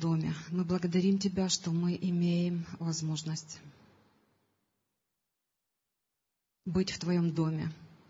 доме. Мы благодарим Тебя, что мы имеем возможность быть в Твоем доме.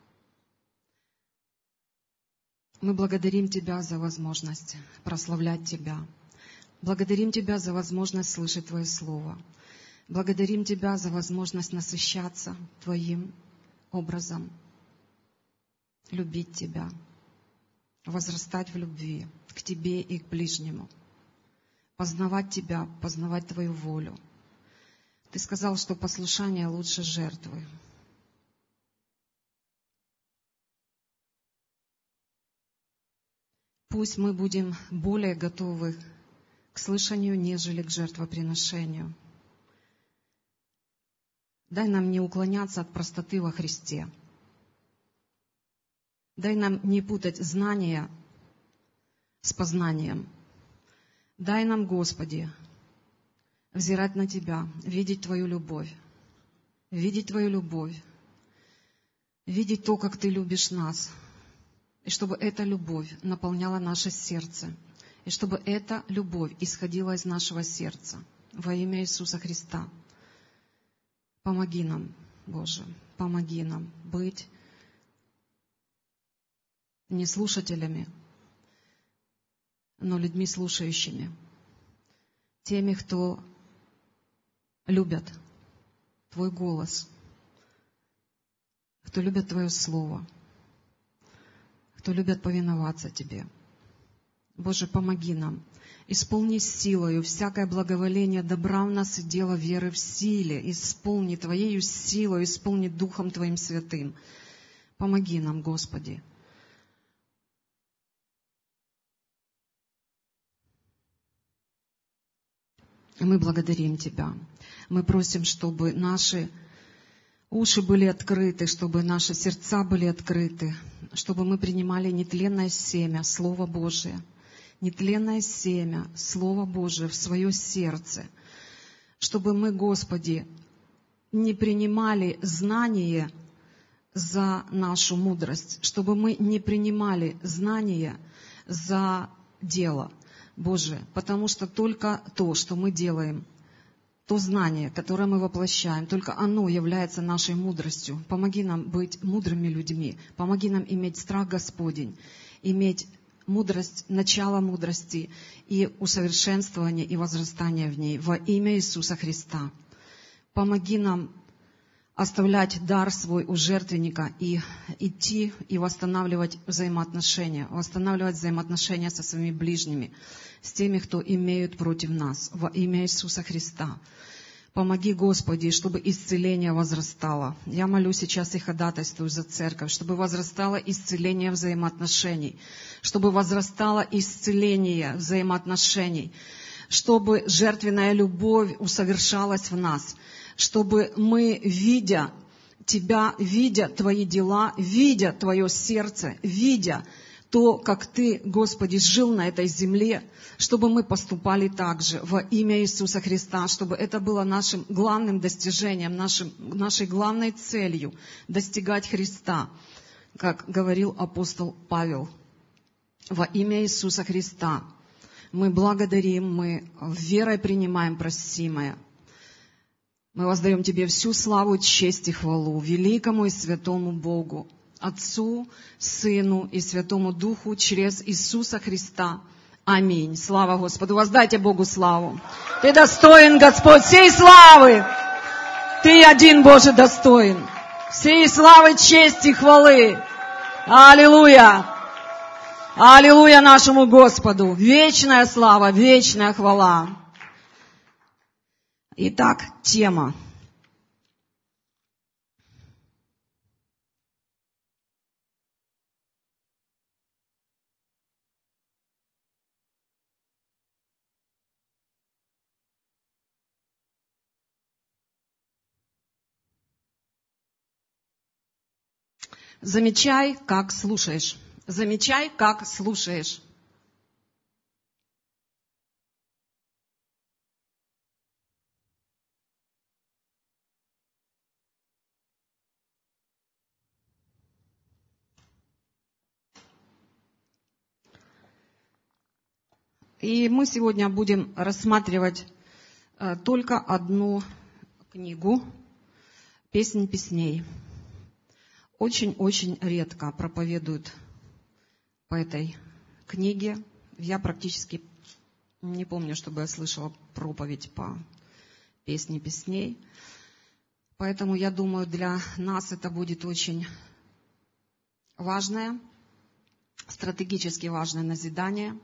Мы благодарим Тебя за возможность прославлять Тебя. Благодарим Тебя за возможность слышать Твое Слово. Благодарим Тебя за возможность насыщаться Твоим образом, любить Тебя, возрастать в любви к Тебе и к ближнему, познавать Тебя, познавать Твою волю. Ты сказал, что послушание лучше жертвы. Пусть мы будем более готовы к слышанию, нежели к жертвоприношению. Дай нам не уклоняться от простоты во Христе. Дай нам не путать знания с познанием. Дай нам, Господи, взирать на Тебя, видеть Твою любовь, видеть Твою любовь, видеть то, как Ты любишь нас, и чтобы эта любовь наполняла наше сердце, и чтобы эта любовь исходила из нашего сердца во имя Иисуса Христа. Помоги нам, Боже, помоги нам быть не слушателями, но людьми слушающими, теми, кто любят Твой голос, кто любят Твое Слово, кто любят повиноваться Тебе. Боже, помоги нам. Исполни силою всякое благоволение добра в нас и дело веры в силе. Исполни Твоею силою, исполни Духом Твоим Святым. Помоги нам, Господи. Мы благодарим Тебя. Мы просим, чтобы наши уши были открыты, чтобы наши сердца были открыты, чтобы мы принимали нетленное семя, Слово Божие, нетленное семя, Слово Божие в свое сердце, чтобы мы, Господи, не принимали знание за нашу мудрость, чтобы мы не принимали знание за дело Божие, потому что только то, что мы делаем, то знание, которое мы воплощаем, только оно является нашей мудростью. Помоги нам быть мудрыми людьми, помоги нам иметь страх Господень, иметь мудрость, начало мудрости и усовершенствование и возрастание в ней во имя Иисуса Христа. Помоги нам оставлять дар свой у жертвенника и идти и восстанавливать взаимоотношения со своими ближними, с теми, кто имеют против нас, во имя Иисуса Христа. Помоги, Господи, чтобы исцеление возрастало. Я молю сейчас и ходатайствую за церковь, чтобы возрастало исцеление взаимоотношений, чтобы возрастало исцеление взаимоотношений, чтобы жертвенная любовь усовершалась в нас, чтобы мы, видя Тебя, видя Твои дела, видя Твое сердце, видя то, как Ты, Господи, жил на этой земле, чтобы мы поступали так же во имя Иисуса Христа, чтобы это было нашим главным достижением, нашей главной целью достигать Христа, как говорил апостол Павел. Во имя Иисуса Христа мы благодарим, мы верой принимаем просимое. Мы воздаем Тебе всю славу, честь и хвалу великому и святому Богу, Отцу, Сыну и Святому Духу через Иисуса Христа. Аминь. Слава Господу. Воздайте Богу славу. Ты достоин, Господь, всей славы. Ты один, Боже, достоин. Всей славы, чести и хвалы. Аллилуйя. Аллилуйя нашему Господу. Вечная слава, вечная хвала. Итак, тема. Замечай, как слушаешь. Замечай, как слушаешь. И мы сегодня будем рассматривать только одну книгу «Песнь песней». Очень-очень редко проповедуют по этой книге. Я практически не помню, чтобы я слышала проповедь по «Песне песней». Поэтому я думаю, для нас это будет очень важное, стратегически важное назидание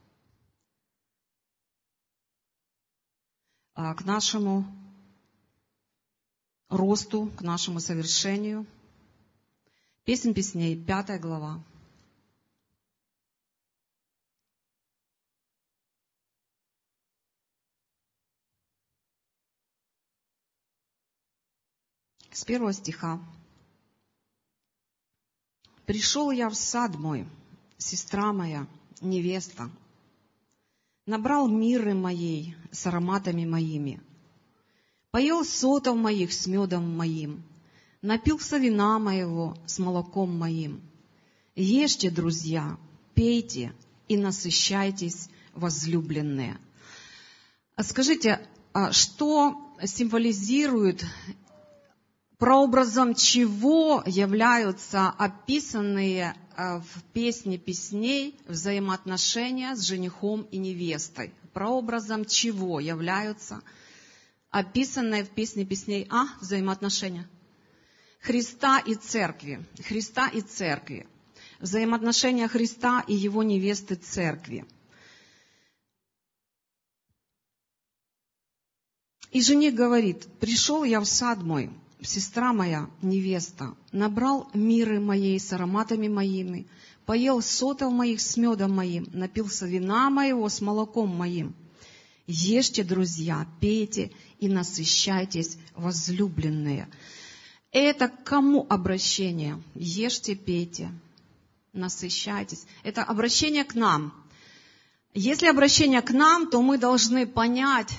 к нашему росту, к нашему совершению. Песнь песней, 5 глава. С 1 стиха. «Пришел я в сад мой, сестра моя, невеста, набрал мирры моей с ароматами моими, поел сотов моих с медом моим, напился вина моего с молоком моим. Ешьте, друзья, пейте и насыщайтесь, возлюбленные». Скажите, что символизирует, прообразом чего являются описанные в «Песне песней» взаимоотношения с женихом и невестой? Прообразом чего являются описанные в «Песне песней» взаимоотношения? Христа и церкви. Христа и церкви. Взаимоотношения Христа и его невесты церкви. И жених говорит: «Пришел я в сад мой, сестра моя, невеста, набрал мирры моей с ароматами моими, поел сотов моих с медом моим, напился вина моего с молоком моим. Ешьте, друзья, пейте и насыщайтесь, возлюбленные». Это к кому обращение? Ешьте, пейте, насыщайтесь. Это обращение к нам. Если обращение к нам, то мы должны понять,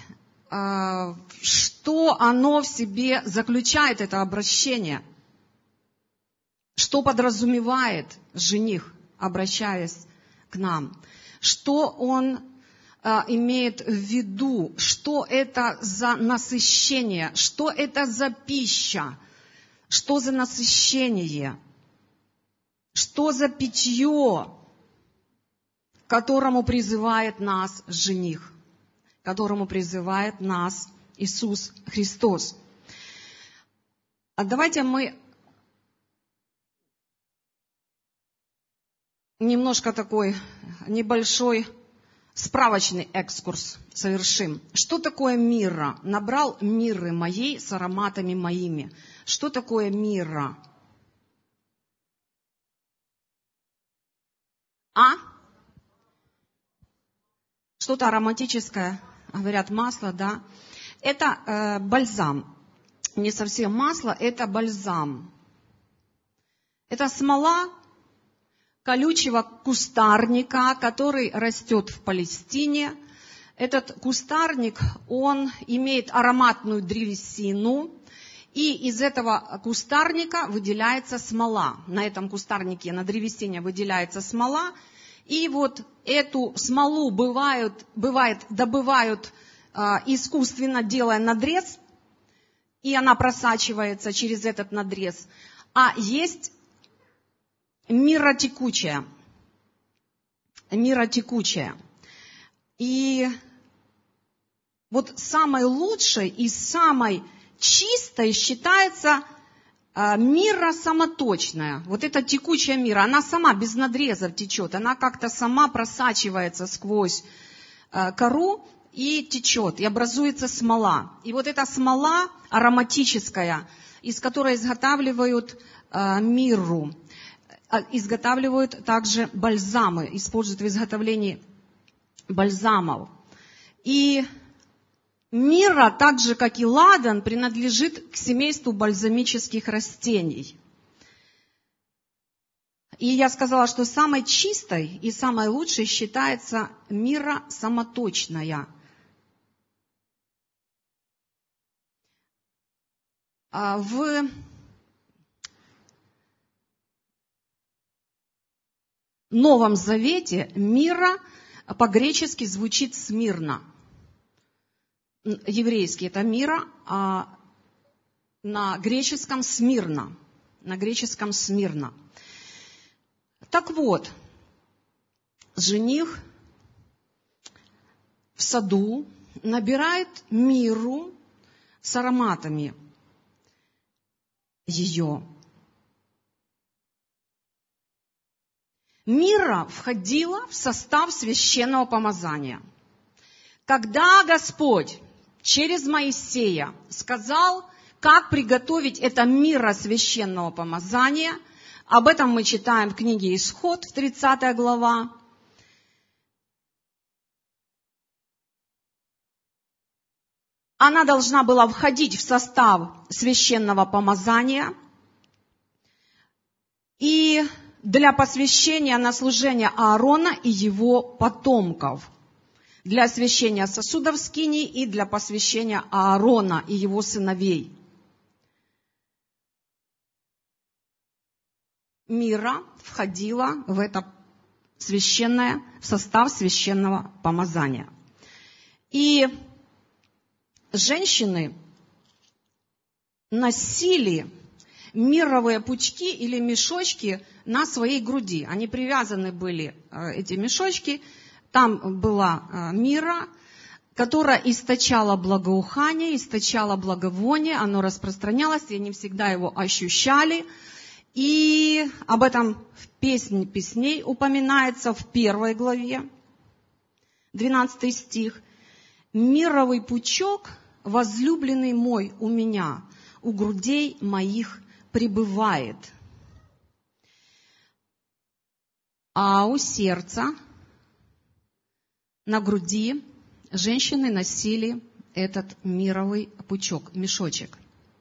что оно в себе заключает, это обращение. Что подразумевает жених, обращаясь к нам. Что он имеет в виду, что это за насыщение, что это за пища, что за насыщение, что за питье, к которому призывает нас жених, к которому призывает нас Иисус Христос. Давайте мы немножко такой небольшой справочный экскурс совершим. Что такое мирра? Набрал мирры моей с ароматами моими. Что такое мирра? Что-то ароматическое, говорят, масло, да? Это бальзам. Не совсем масло, это бальзам. Это смола колючего кустарника, который растет в Палестине. Этот кустарник, он имеет ароматную древесину, и из этого кустарника выделяется смола. На этом кустарнике, на древесине выделяется смола, и вот эту смолу добывают искусственно, делая надрез, и она просачивается через этот надрез. А есть мирра текучая. И вот самой лучшей и самой чистой считается мирра самоточная. Вот эта текучая мирра, она сама без надрезов течет, она как-то сама просачивается сквозь кору и течет, и образуется смола. И вот эта смола ароматическая, из которой изготавливают мирру, изготавливают также бальзамы, используют в изготовлении бальзамов. И мирра, так же как и ладан, принадлежит к семейству бальзамических растений. И я сказала, что самой чистой и самой лучшей считается мирра самоточная. В Новом Завете мирра по-гречески звучит «смирно». Еврейский это «мира», а на греческом «смирно». На греческом «смирно». Так вот, жених в саду набирает мирру с ароматами ее. Мирра входила в состав священного помазания. Когда Господь через Моисея сказал, как приготовить это мирра священного помазания, об этом мы читаем в книге Исход, 30 глава. Она должна была входить в состав священного помазания и для посвящения на служение Аарона и его потомков, для освящения сосудов скинии и для посвящения Аарона и его сыновей. Мирра входила в это священное, в состав священного помазания. И женщины носили мирровые пучки или мешочки на своей груди. Они привязаны были, эти мешочки. Там была мирра, которая источала благоухание, источала благовоние. Оно распространялось, и они всегда его ощущали. И об этом в Песне песней упоминается в 1 главе, 12 стих. «Мирровый пучок, возлюбленный мой у меня, у грудей моих пребывает». А у сердца на груди женщины носили этот мирровый пучок, мешочек.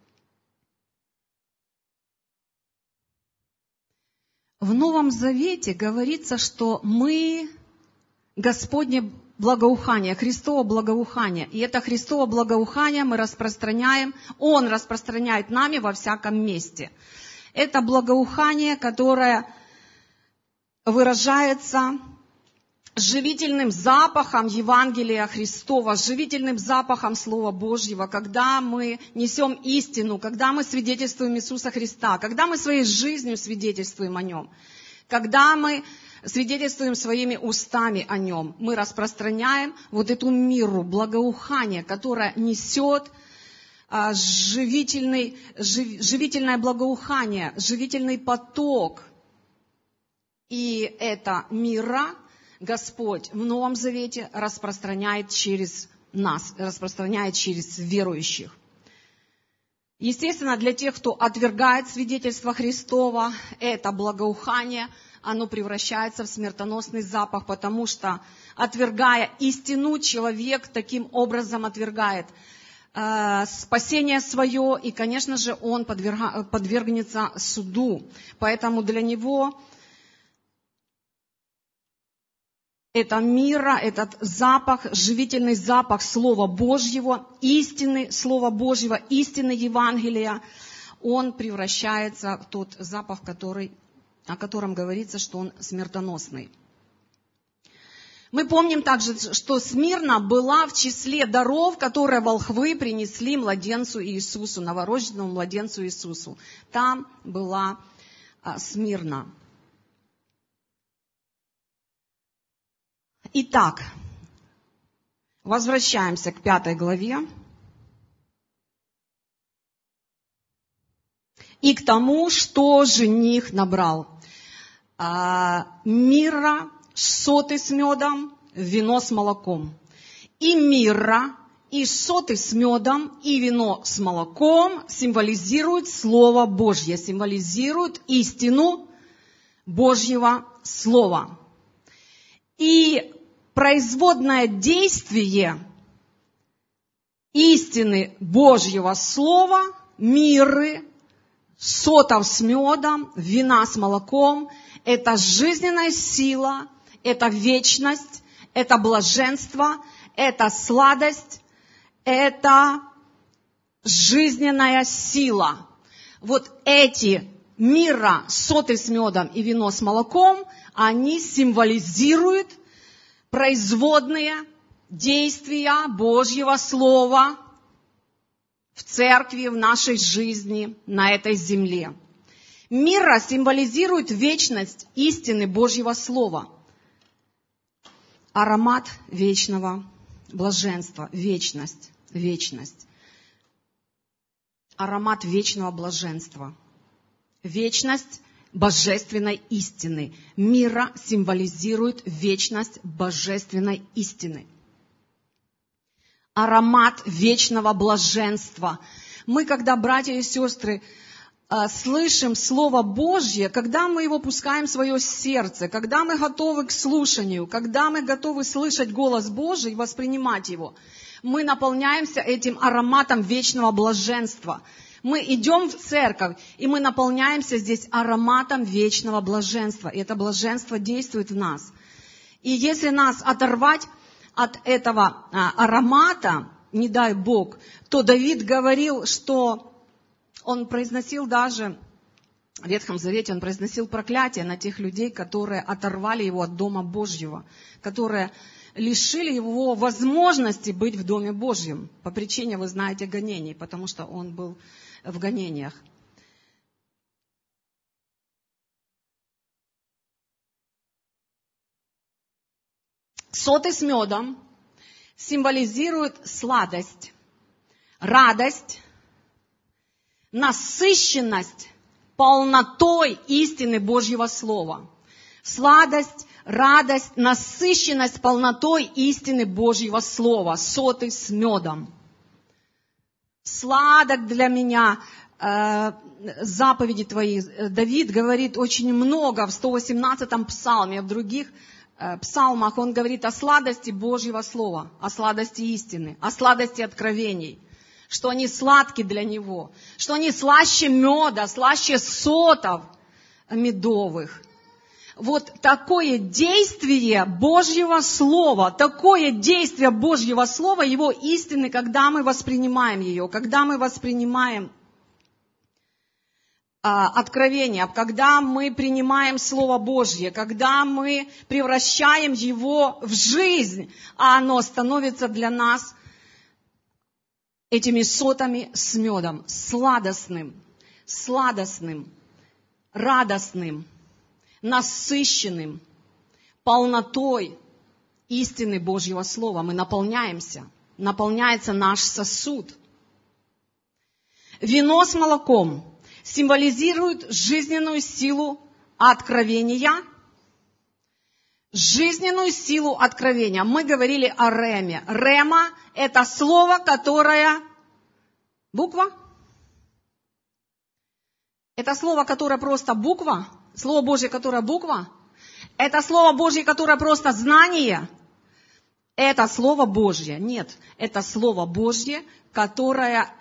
В Новом Завете говорится, что мы Господне благоухание, Христово благоухание. И это Христово благоухание мы распространяем, Он распространяет нами во всяком месте. Это благоухание, которое выражается живительным запахом Евангелия Христова, живительным запахом Слова Божьего, когда мы несем истину, когда мы свидетельствуем Иисуса Христа, когда мы своей жизнью свидетельствуем о Нем, когда мы свидетельствуем своими устами о Нем, мы распространяем вот эту мирру, благоухание, которое несет живительное благоухание, живительный поток. И эта мирра Господь в Новом Завете распространяет через нас, распространяет через верующих. Естественно, для тех, кто отвергает свидетельство Христова, это благоухание, оно превращается в смертоносный запах, потому что, отвергая истину, человек таким образом отвергает спасение свое, и, конечно же, он подвергнется суду. Поэтому для него это мирра, этот запах, живительный запах Слова Божьего, истины Слова Божьего, истины Евангелия, он превращается в тот запах, о котором говорится, что он смертоносный. Мы помним также, что Смирна была в числе даров, которые волхвы принесли младенцу Иисусу, новорожденному младенцу Иисусу. Там была Смирна. Итак, возвращаемся к 5 главе. И к тому, что жених набрал. Мирра, соты с медом, вино с молоком. И мирра, и соты с медом, и вино с молоком символизируют Слово Божье, символизируют истину Божьего Слова. И производное действие истины Божьего Слова, мирры, сотов с медом, вина с молоком, это жизненная сила, это вечность, это блаженство, это сладость, это жизненная сила. Вот эти мирра, соты с медом и вино с молоком, они символизируют производные действия Божьего Слова в церкви, в нашей жизни, на этой земле. Мирра символизирует вечность истины Божьего Слова. Аромат вечного блаженства. Вечность. Вечность. Аромат вечного блаженства. Вечность божественной истины. Мирра символизирует вечность божественной истины. Аромат вечного блаженства. Мы, когда, братья и сестры, слышим Слово Божье, когда мы его пускаем в свое сердце, когда мы готовы к слушанию, когда мы готовы слышать голос Божий и воспринимать его, мы наполняемся этим ароматом вечного блаженства. Мы идем в церковь, и мы наполняемся здесь ароматом вечного блаженства. И это блаженство действует в нас. И если нас оторвать от этого аромата, не дай Бог, то Давид говорил, что он произносил даже, в Ветхом Завете он произносил проклятие на тех людей, которые оторвали его от Дома Божьего, которые лишили его возможности быть в Доме Божьем по причине, вы знаете, гонений, потому что он был в гонениях. Соты с медом символизируют сладость, радость, насыщенность полнотой истины Божьего Слова. Сладость, радость, насыщенность полнотой истины Божьего Слова. Соты с медом. Сладок для меня заповеди твои. Давид говорит очень много в 118-м псалме, в других псалмах он говорит о сладости Божьего Слова, о сладости истины, о сладости откровений, что они сладки для него, что они слаще меда, слаще сотов медовых. Вот такое действие Божьего Слова, такое действие Божьего Слова, Его истины, когда мы воспринимаем ее, когда мы воспринимаем откровение, когда мы принимаем Слово Божье, когда мы превращаем его в жизнь, а оно становится для нас этими сотами с медом, сладостным, радостным, насыщенным, полнотой истины Божьего Слова. Мы наполняемся, наполняется наш сосуд. Вино с молоком символизирует жизненную силу откровения. Жизненную силу откровения. Мы говорили о реме. Рема – это слово, которое... Буква? Это слово, которое просто буква? Слово Божье, которое буква? Это Слово Божье, которое просто знание? Это Слово Божье. Нет, это Слово Божье, которое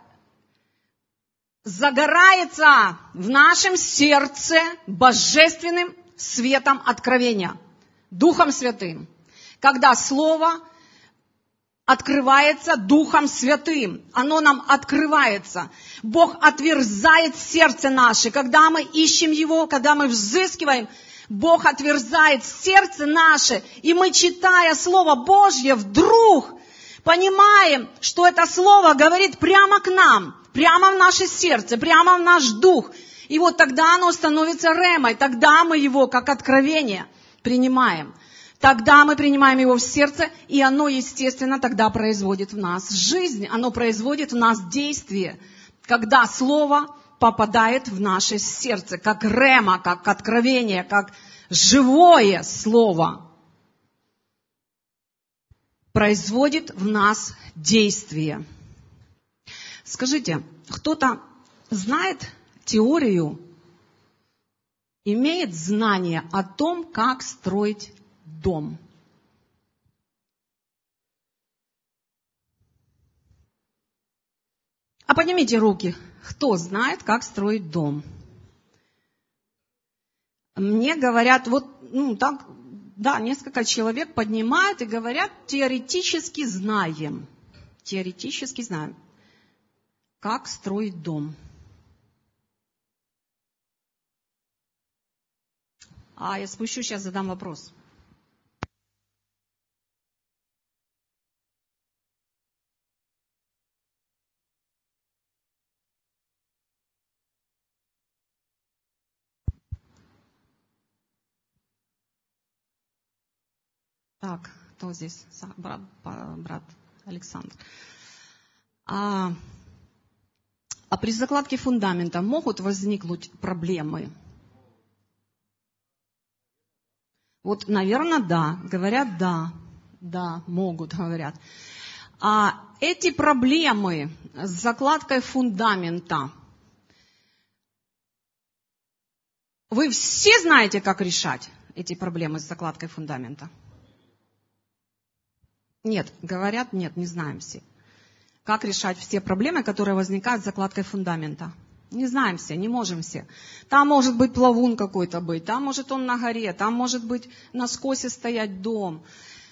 загорается в нашем сердце божественным светом откровения, Духом Святым. Когда Слово открывается Духом Святым, оно нам открывается. Бог отверзает сердце наше. Когда мы ищем Его, когда мы взыскиваем, Бог отверзает сердце наше, и мы, читая Слово Божье, вдруг понимаем, что это Слово говорит прямо к нам, прямо в наше сердце, прямо в наш дух. И вот тогда оно становится ремой, тогда мы его, как откровение, принимаем. Тогда мы принимаем его в сердце, и оно, естественно, тогда производит в нас жизнь, оно производит в нас действие, когда Слово попадает в наше сердце, как рема, как откровение, как живое Слово. Производит в нас действие. Скажите, кто-то знает теорию, имеет знание о том, как строить дом? А поднимите руки, кто знает, как строить дом? Мне говорят, так, да, несколько человек поднимают и говорят, теоретически знаем, как строить дом. Я спущу, сейчас задам вопрос. Так, кто здесь? Брат Александр. А при закладке фундамента могут возникнуть проблемы? Вот, наверное, да. Говорят, да. Да, могут, говорят. А эти проблемы с закладкой фундамента, вы все знаете, как решать эти проблемы с закладкой фундамента? Нет, говорят, нет, не знаем все. Как решать все проблемы, которые возникают с закладкой фундамента? Не знаем все, не можем все. Там может быть плавун какой-то быть, там может он на горе, там может быть на скосе стоять дом.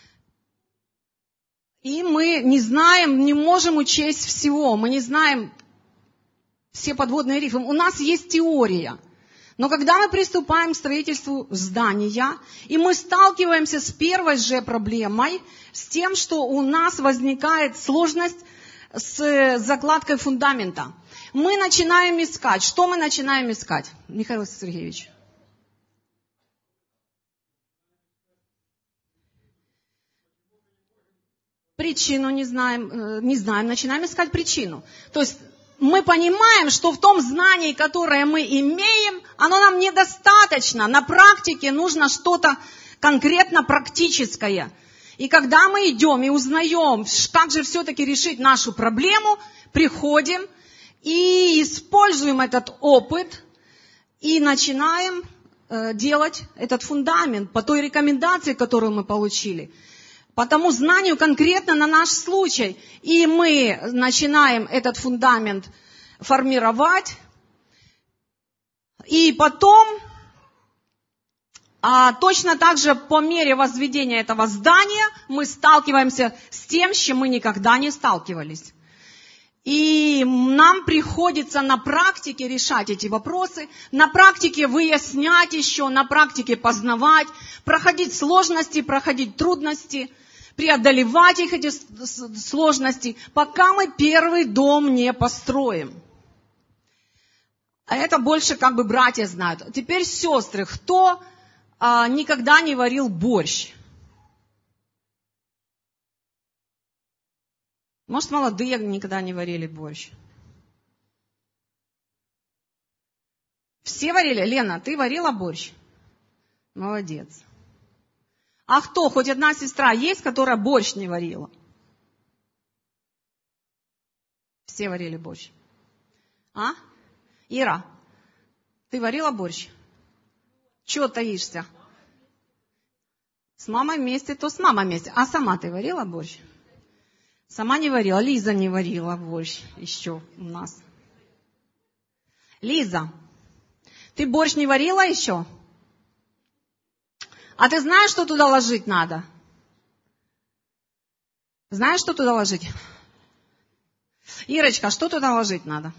И мы не знаем, не можем учесть всего, мы не знаем все подводные рифы. У нас есть теория. Но когда мы приступаем к строительству здания, и мы сталкиваемся с первой же проблемой, с тем, что у нас возникает сложность с закладкой фундамента, мы начинаем искать. Что мы начинаем искать, Михаил Сергеевич? Причину не знаем, начинаем искать причину. То есть мы понимаем, что в том знании, которое мы имеем, оно нам недостаточно. На практике нужно что-то конкретно практическое. И когда мы идем и узнаем, как же все-таки решить нашу проблему, приходим и используем этот опыт и начинаем делать этот фундамент по той рекомендации, которую мы получили. По тому знанию конкретно на наш случай. И мы начинаем этот фундамент формировать. И потом, точно так же по мере возведения этого здания, мы сталкиваемся с тем, с чем мы никогда не сталкивались. И нам приходится на практике решать эти вопросы, на практике выяснять еще, на практике познавать, проходить сложности, проходить трудности, преодолевать их, эти сложности, пока мы первый дом не построим. А это больше как бы братья знают. Теперь сестры, кто никогда не варил борщ? Может, молодые никогда не варили борщ? Все варили? Лена, ты варила борщ? Молодец. А кто? Хоть одна сестра есть, которая борщ не варила? Все варили борщ. А? Ира, ты варила борщ? Чего таишься? С мамой вместе, то с мамой вместе. А сама ты варила борщ? Сама не варила. Лиза не варила борщ еще у нас. Лиза, ты борщ не варила еще? А ты знаешь, что туда ложить надо? Знаешь, что туда ложить? Ирочка, что туда ложить надо?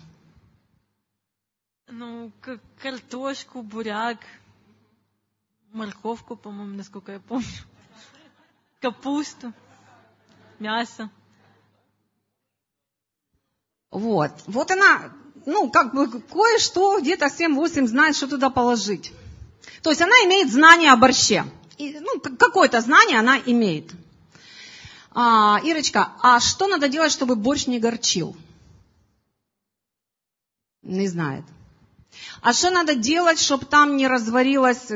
Ну, картошку, буряк, морковку, по-моему, насколько я помню, капусту, мясо. Вот она, как бы кое-что, где-то 7-8 знает, что туда положить. То есть она имеет знание о борще. Какое-то знание она имеет. Ирочка, а что надо делать, чтобы борщ не горчил? Не знает. А что надо делать, чтобы там не разварилась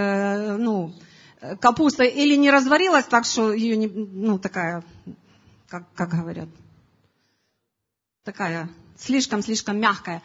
капуста или не разварилась так, что ее не, такая, как говорят, такая слишком мягкая.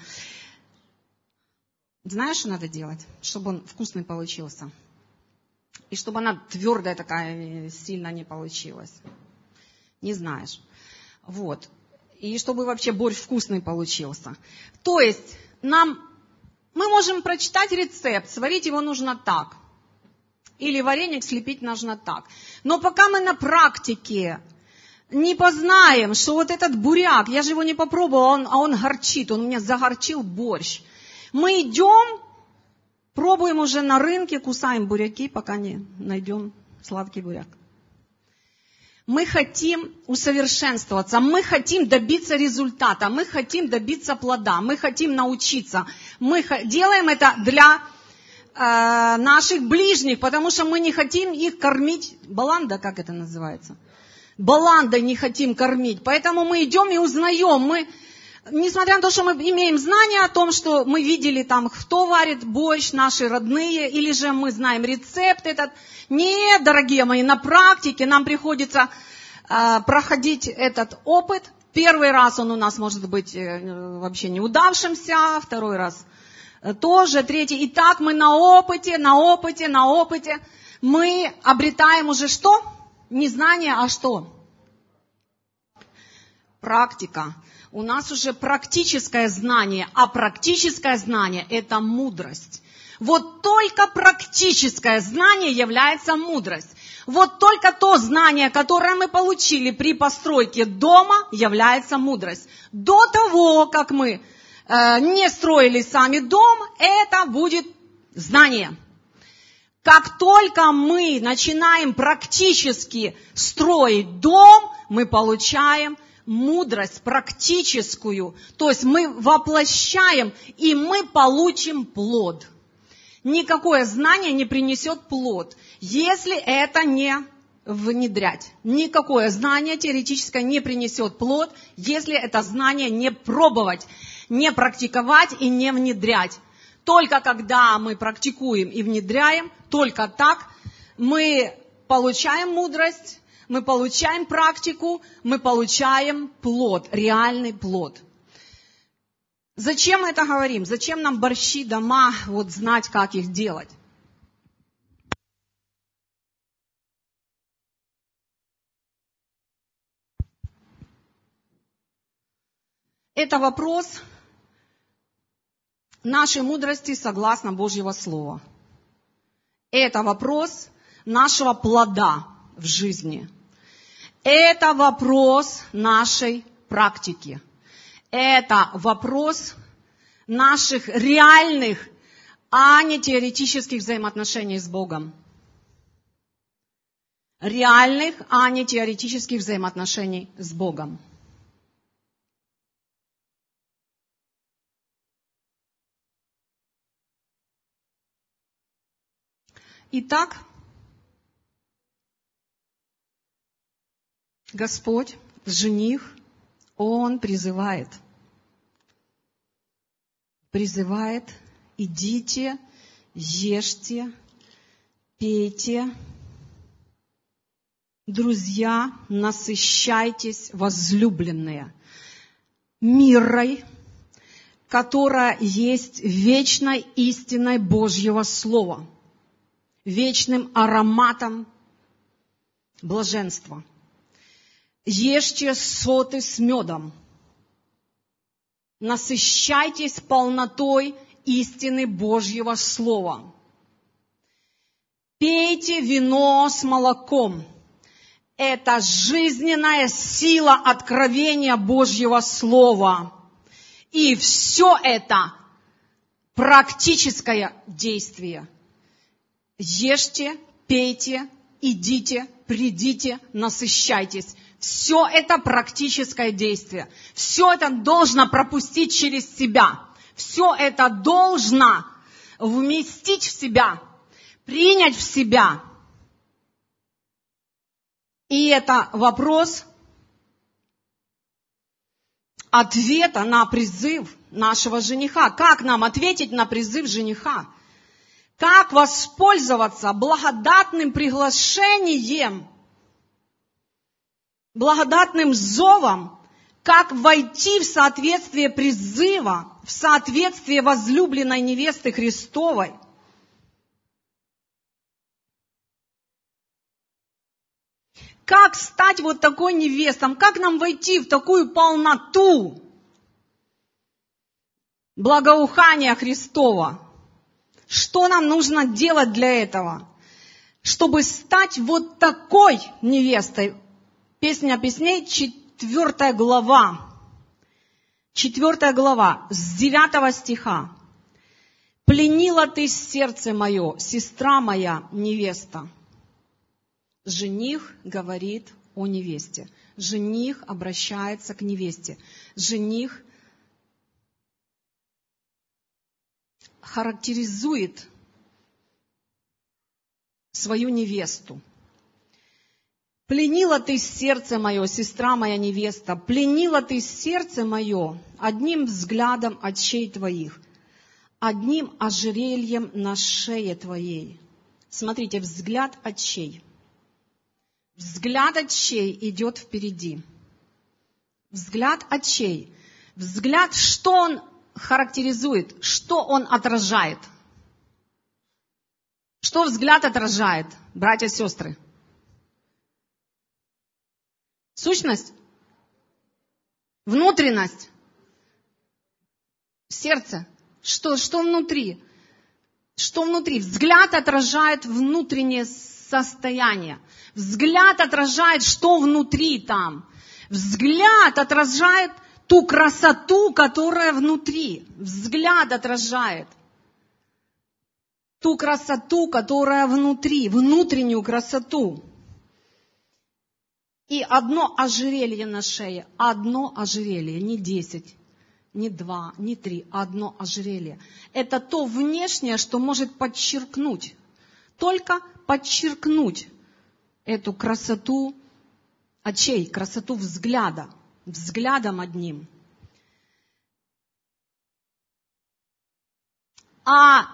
Знаешь, что надо делать, чтобы он вкусный получился? И чтобы она твердая такая сильно не получилась. Не знаешь. И чтобы вообще борщ вкусный получился. То есть мы можем прочитать рецепт, сварить его нужно так. Или вареник слепить нужно так. Но пока мы на практике не познаем, что вот этот буряк, я же его не попробовала, а он горчит, он у меня загорчил борщ. Мы идем, пробуем уже на рынке, кусаем буряки, пока не найдем сладкий буряк. Мы хотим усовершенствоваться, мы хотим добиться результата, мы хотим добиться плода, мы хотим научиться. Мы делаем это для наших ближних, потому что мы не хотим их кормить. Баланда, как это называется? Баландой не хотим кормить. Поэтому мы идем и узнаем. Мы, несмотря на то, что мы имеем знания о том, что мы видели там, кто варит борщ, наши родные, или же мы знаем рецепт этот. Нет, дорогие мои, на практике нам приходится проходить этот опыт. Первый раз он у нас может быть вообще неудавшимся, второй раз тоже, третий. И так мы на опыте мы обретаем уже что? Не знание, а что? Практика. У нас уже практическое знание, а практическое знание – это мудрость. Вот только практическое знание является мудрость. Вот только то знание, которое мы получили при постройке дома, является мудрость. До того, как мы не строили сами дом, это будет знание. Как только мы начинаем практически строить дом, мы получаем мудрость практическую. То есть мы воплощаем, и мы получим плод. Никакое знание не принесет плод, если это не внедрять. Никакое знание теоретическое не принесет плод, если это знание не пробовать, не практиковать и не внедрять. Только когда мы практикуем и внедряем, только так мы получаем мудрость, мы получаем практику, мы получаем плод, реальный плод. Зачем мы это говорим? Зачем нам борщи, дома, вот знать, как их делать? Это вопрос нашей мудрости согласно Божьего Слова. Это вопрос нашего плода в жизни. Это вопрос нашей практики. Это вопрос наших реальных, а не теоретических взаимоотношений с Богом. Реальных, а не теоретических взаимоотношений с Богом. Итак, Господь, жених, Он призывает, идите, ешьте, пейте, друзья, насыщайтесь, возлюбленные, мирой, которая есть вечной истиной Божьего Слова, вечным ароматом блаженства. Ешьте соты с медом. Насыщайтесь полнотой истины Божьего Слова. Пейте вино с молоком. Это жизненная сила откровения Божьего Слова. И все это практическое действие. Ешьте, пейте, идите, придите, насыщайтесь. Все это практическое действие. Все это должно пропустить через себя. Все это должно вместить в себя, принять в себя. И это вопрос ответа на призыв нашего жениха. Как нам ответить на призыв жениха? Как воспользоваться благодатным приглашением, благодатным зовом, как войти в соответствие призыва, в соответствие возлюбленной невесты Христовой. Как стать вот такой невестой? Как нам войти в такую полноту благоухания Христова? Что нам нужно делать для этого? Чтобы стать вот такой невестой. Песня песней, 4 глава. 4 глава, с 9 стиха. «Пленила ты сердце мое, сестра моя, невеста». Жених говорит о невесте. Жених обращается к невесте. Жених характеризует свою невесту. Пленила ты сердце мое, сестра моя невеста, пленила ты сердце мое одним взглядом очей твоих, одним ожерельем на шее твоей. Смотрите, взгляд очей. Взгляд очей идет впереди. Взгляд очей. Взгляд, что он характеризует, что он отражает. Что взгляд отражает, братья и сестры? Сущность, внутренность, сердце. Что внутри? Что внутри? Взгляд отражает внутреннее состояние. Взгляд отражает, что внутри там. Взгляд отражает ту красоту, которая внутри. Взгляд отражает ту красоту, которая внутри, внутреннюю красоту. И одно ожерелье на шее, одно ожерелье, не 10, не 2, не 3, одно ожерелье. Это то внешнее, что может подчеркнуть, только подчеркнуть эту красоту очей, красоту взгляда, взглядом одним. А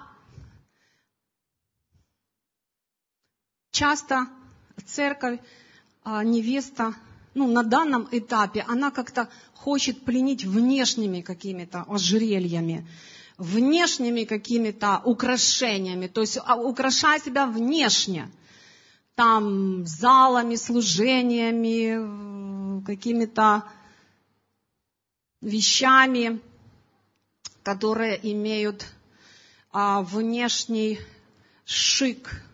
часто церковь, невеста, на данном этапе, она как-то хочет пленить внешними какими-то ожерельями, внешними какими-то украшениями, то есть украшая себя внешне, там залами, служениями, какими-то вещами, которые имеют внешний шик.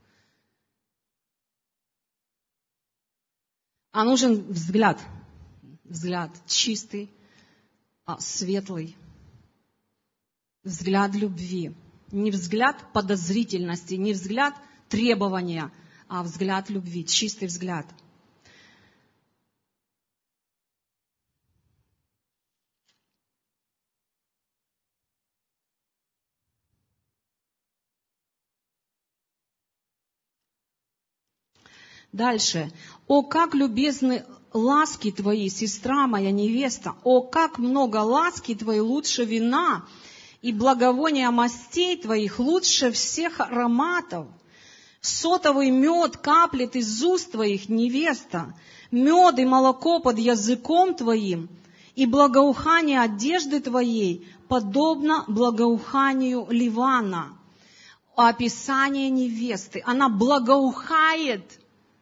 А нужен взгляд чистый, светлый, взгляд любви. Не взгляд подозрительности, не взгляд требования, а взгляд любви, чистый взгляд. Дальше. «О, как любезны ласки твои, сестра моя невеста! О, как много ласки твои лучше вина, и благовония мастей твоих лучше всех ароматов! Сотовый мед каплет из уст твоих, невеста, мед и молоко под языком твоим, и благоухание одежды твоей подобно благоуханию Ливана». Описание невесты. Она благоухает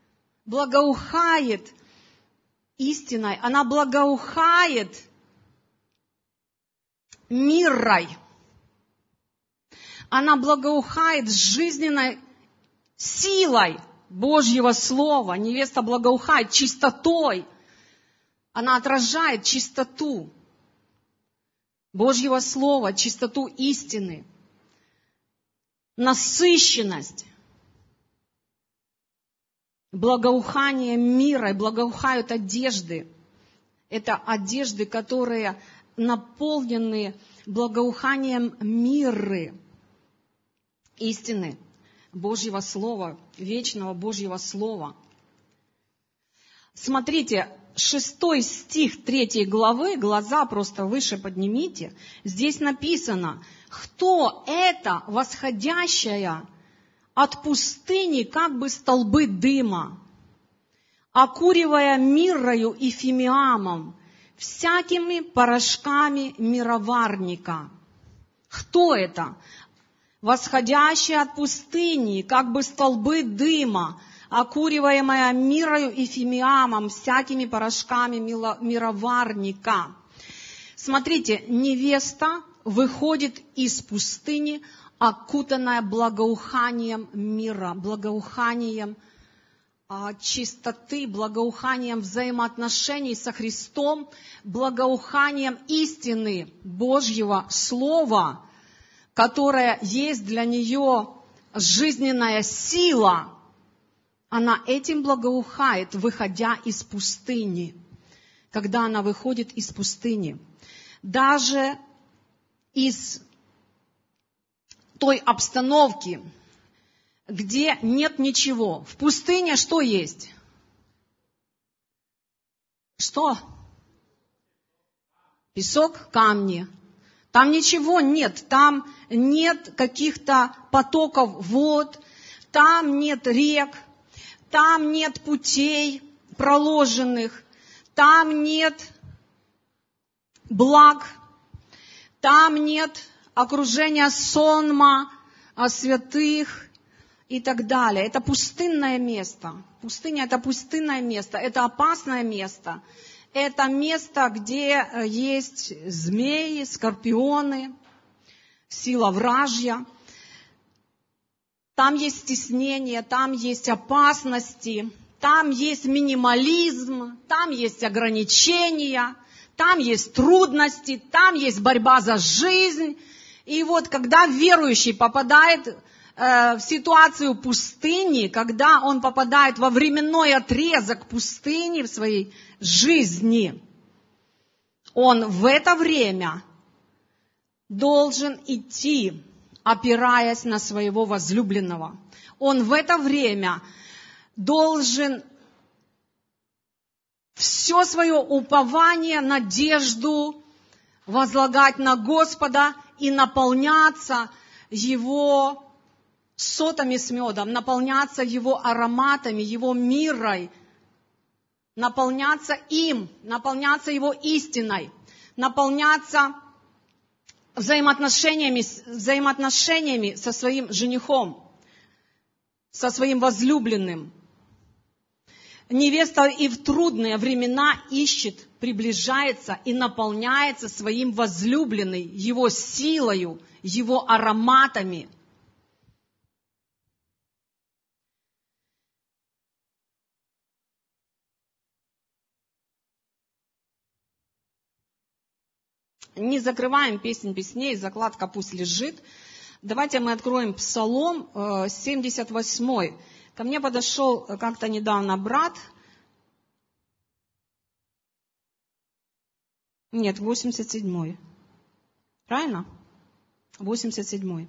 истиной, она благоухает миррой, она благоухает жизненной силой Божьего Слова. Невеста благоухает чистотой, она отражает чистоту Божьего Слова, чистоту истины, насыщенность. Благоухание мира, и благоухают одежды. Это одежды, которые наполнены благоуханием мирры, истины, Божьего Слова, вечного Божьего Слова. Смотрите, 6 стих 3 главы, глаза просто выше поднимите. Здесь написано: «Кто это восходящая от пустыни, как бы столбы дыма, окуривая миррою и фимиамом, всякими порошками мироварника». Кто это? Восходящая от пустыни, как бы столбы дыма, окуриваемая миррою и фимиамом, всякими порошками мироварника. Смотрите, невеста выходит из пустыни, окутанная благоуханием мира, благоуханием чистоты, благоуханием взаимоотношений со Христом, благоуханием истины Божьего Слова, которая есть для нее жизненная сила. Она этим благоухает, выходя из пустыни. Когда она выходит из пустыни, даже из той обстановки, где нет ничего. В пустыне что есть? Что? Песок, камни. Там ничего нет, там нет каких-то потоков вод, там нет рек, там нет путей проложенных, там нет благ, там нет окружения сонма, святых и так далее. Это пустынное место. Пустыня – это пустынное место, это опасное место. Это место, где есть змеи, скорпионы, сила вражья. Там есть стеснение, там есть опасности, там есть минимализм, там есть ограничения, там есть трудности, там есть борьба за жизнь. И вот когда верующий попадает в ситуацию пустыни, когда он попадает во временной отрезок пустыни в своей жизни, он в это время должен идти, опираясь на своего возлюбленного. Он в это время должен все свое упование, надежду возлагать на Господа и наполняться Его сотами с медом, наполняться Его ароматами, Его мирой, наполняться им, наполняться Его истиной, наполняться взаимоотношениями со своим женихом, со своим возлюбленным. Невеста и в трудные времена ищет, приближается и наполняется своим возлюбленным, его силою, его ароматами. Не закрываем песнь песней, закладка пусть лежит. Давайте мы откроем Псалом 78. Ко мне подошел как-то недавно брат. Нет, 87. Правильно? 87.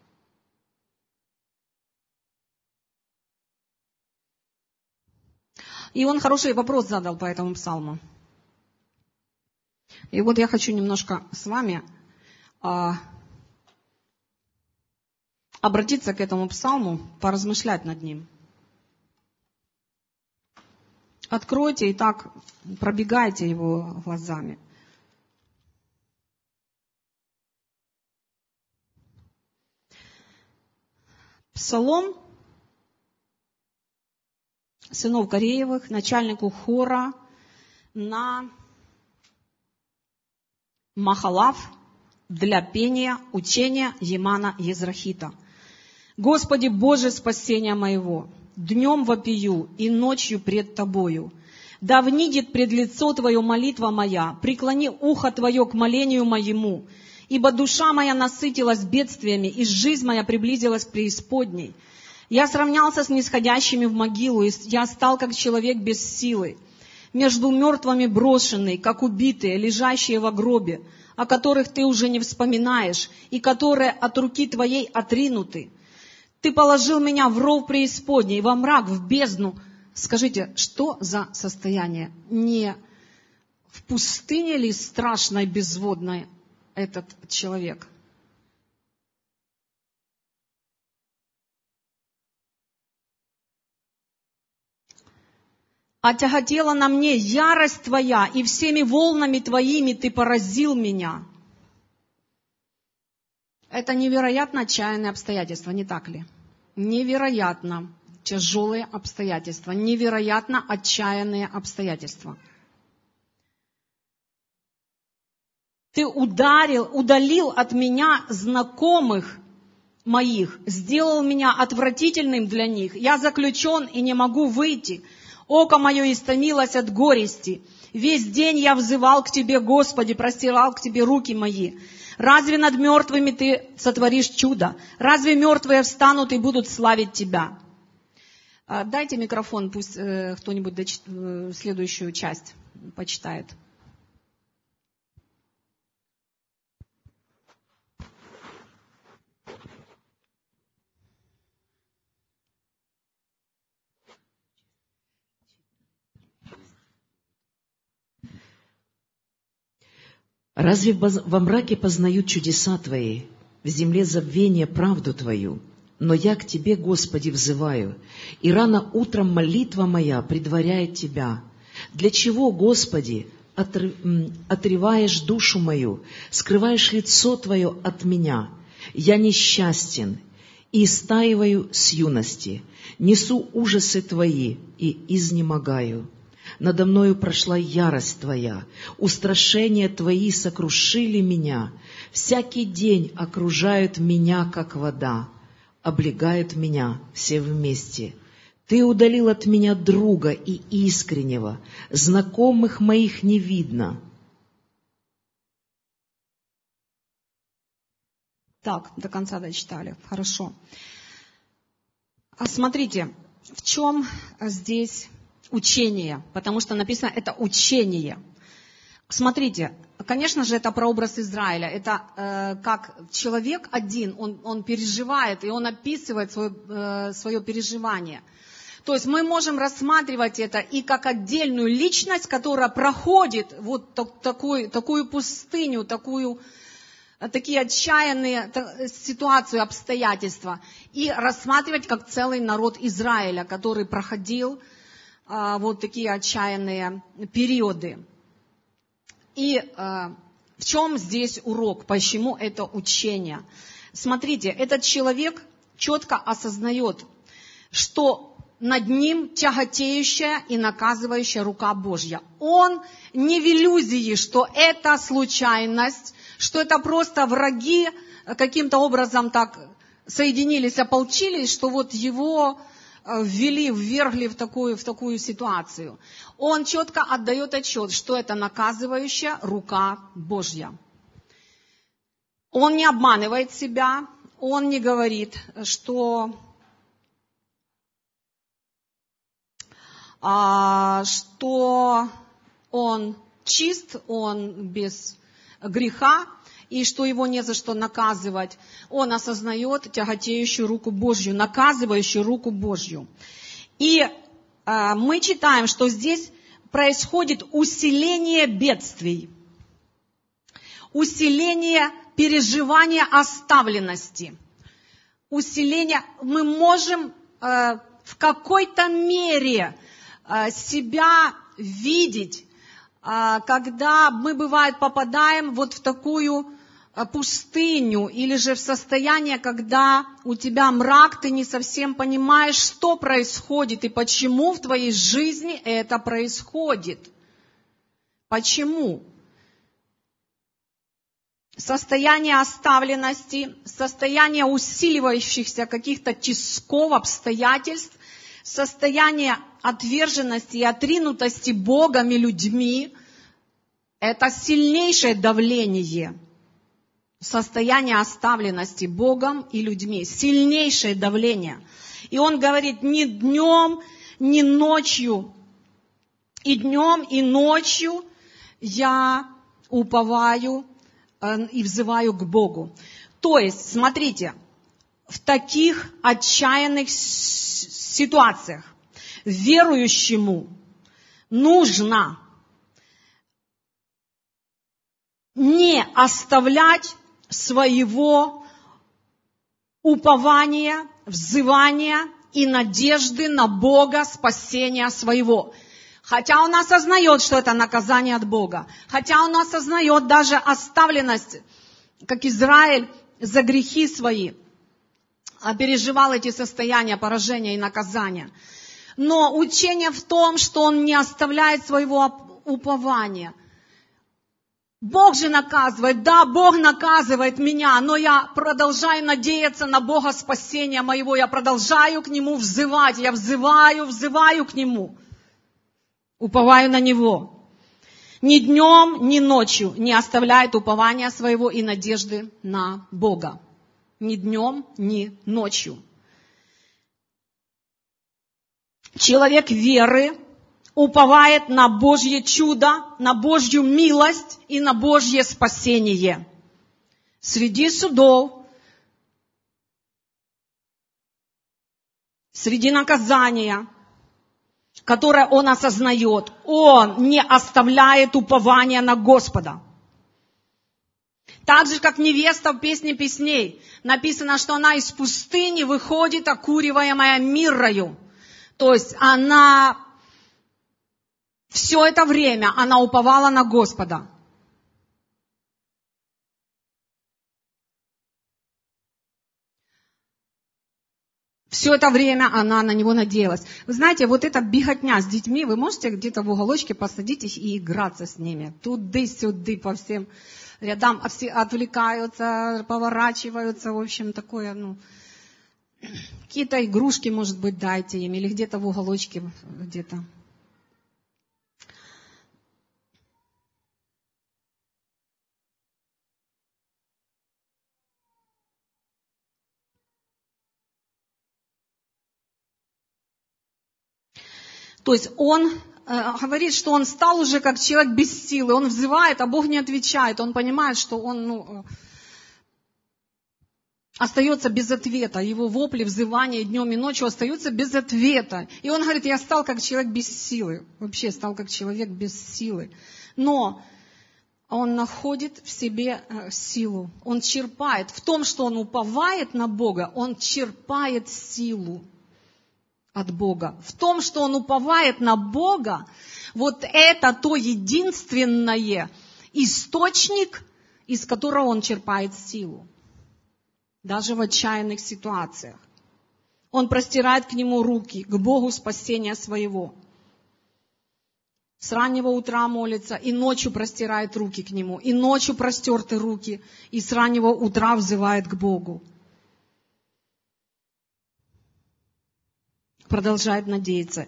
И он хороший вопрос задал по этому псалму. И вот я хочу немножко с вами обратиться к этому псалму, поразмышлять над ним. Откройте и так пробегайте его глазами. Псалом сынов Кореевых, начальнику хора на Махалав для пения учения Емана Езрахита. Господи Боже спасения моего, днем вопию и ночью пред Тобою. Да внидит пред лицо Твое молитва моя, преклони ухо Твое к молению моему, ибо душа моя насытилась бедствиями, и жизнь моя приблизилась к преисподней. Я сравнялся с нисходящими в могилу, и я стал как человек без силы, между мертвыми брошенный, как убитые, лежащие во гробе, о которых Ты уже не вспоминаешь, и которые от руки Твоей отринуты. Ты положил меня в ров преисподней, во мрак, в бездну. Скажите, что за состояние? Не в пустыне ли страшной, безводной этот человек? Отяготела на мне ярость Твоя, и всеми волнами Твоими Ты поразил меня. Это невероятно отчаянные обстоятельства, не так ли? Невероятно тяжелые обстоятельства, невероятно отчаянные обстоятельства. Ты удалил от меня знакомых моих, сделал меня отвратительным для них. Я заключен и не могу выйти. Око мое истомилось от горести. Весь день я взывал к Тебе, Господи, простирал к Тебе руки мои. Разве над мертвыми Ты сотворишь чудо? Разве мертвые встанут и будут славить Тебя? Дайте микрофон, пусть кто-нибудь следующую часть почитает. Разве во мраке познают чудеса Твои, в земле забвения правду Твою? Но я к Тебе, Господи, взываю, и рано утром молитва моя предваряет Тебя. Для чего, Господи, отрываешь душу мою, скрываешь лицо Твое от меня? Я несчастен и истаиваю с юности, несу ужасы Твои и изнемогаю. Надо мною прошла ярость Твоя, устрашения Твои сокрушили меня, всякий день окружают меня, как вода, облегают меня все вместе. Ты удалил от меня друга и искреннего, знакомых моих не видно. Так, до конца дочитали. Хорошо. А смотрите, в чем здесь учение? Потому что написано, это учение. Смотрите, конечно же, это прообраз Израиля. Это как человек один, он переживает, и он описывает свое переживание. То есть мы можем рассматривать это и как отдельную личность, которая проходит вот такую пустыню, такие отчаянные ситуации, обстоятельства, и рассматривать как целый народ Израиля, который проходил вот такие отчаянные периоды. И в чем здесь урок? Почему это учение? Смотрите, этот человек четко осознает, что над ним тяготеющая и наказывающая рука Божья. Он не в иллюзии, что это случайность, что это просто враги каким-то образом так соединились, ополчились, что вот его ввергли в такую ситуацию. Он четко отдает отчет, что это наказывающая рука Божья. Он не обманывает себя, он не говорит, что он чист, он без греха, и что его не за что наказывать. Он осознает тяготеющую руку Божью, наказывающую руку Божью. И мы читаем, что здесь происходит усиление бедствий, усиление переживания оставленности, усиление. Мы можем в какой-то мере себя видеть, когда мы, бывает, попадаем вот в такую пустыню или же в состояние, когда у тебя мрак, ты не совсем понимаешь, что происходит и почему в твоей жизни это происходит. Почему? Состояние оставленности, состояние усиливающихся каких-то тисков, обстоятельств, состояние отверженности и отринутости Богом и людьми – это сильнейшее давление. Состояние оставленности Богом и людьми. Сильнейшее давление. И он говорит, ни днем, ни ночью. И днем, и ночью я уповаю и взываю к Богу. То есть, смотрите, в таких отчаянных ситуациях верующему нужно не оставлять своего упования, взывания и надежды на Бога, спасения своего. Хотя он осознает, что это наказание от Бога. Хотя он осознает даже оставленность, как Израиль за грехи свои переживал эти состояния поражения и наказания. Но учение в том, что он не оставляет своего упования. Бог же наказывает, да, Бог наказывает меня, но я продолжаю надеяться на Бога спасения моего, я продолжаю к Нему взывать, я взываю к Нему, уповаю на Него. Ни днем, ни ночью не оставляет упования своего и надежды на Бога. Ни днем, ни ночью. Человек веры уповает на Божье чудо, на Божью милость и на Божье спасение. Среди судов, среди наказания, которое он осознает, он не оставляет упования на Господа. Так же, как невеста в песне песней. Написано, что она из пустыни выходит, окуриваемая миррою. То есть она все это время, она уповала на Господа. Все это время она на него надеялась. Вы знаете, вот эта беготня с детьми, вы можете где-то в уголочке посадить их и играться с ними. Туды-сюды по всем рядам отвлекаются, поворачиваются, в общем, такое, какие-то игрушки, может быть, дайте им, или где-то в уголочке, где-то. То есть он говорит, что он стал уже как человек без силы. Он взывает, а Бог не отвечает. Он понимает, что он остается без ответа. Его вопли, взывания днем и ночью остаются без ответа. И он говорит, я стал как человек без силы. Вообще стал как человек без силы. Но он находит в себе силу. Он черпает. В том, что он уповает на Бога, он черпает силу от Бога. В том, что он уповает на Бога, вот это то единственное источник, из которого он черпает силу. Даже в отчаянных ситуациях. Он простирает к нему руки, к Богу спасения своего. С раннего утра молится, и ночью простирает руки к нему, и ночью простерты руки, и с раннего утра взывает к Богу. Продолжает надеяться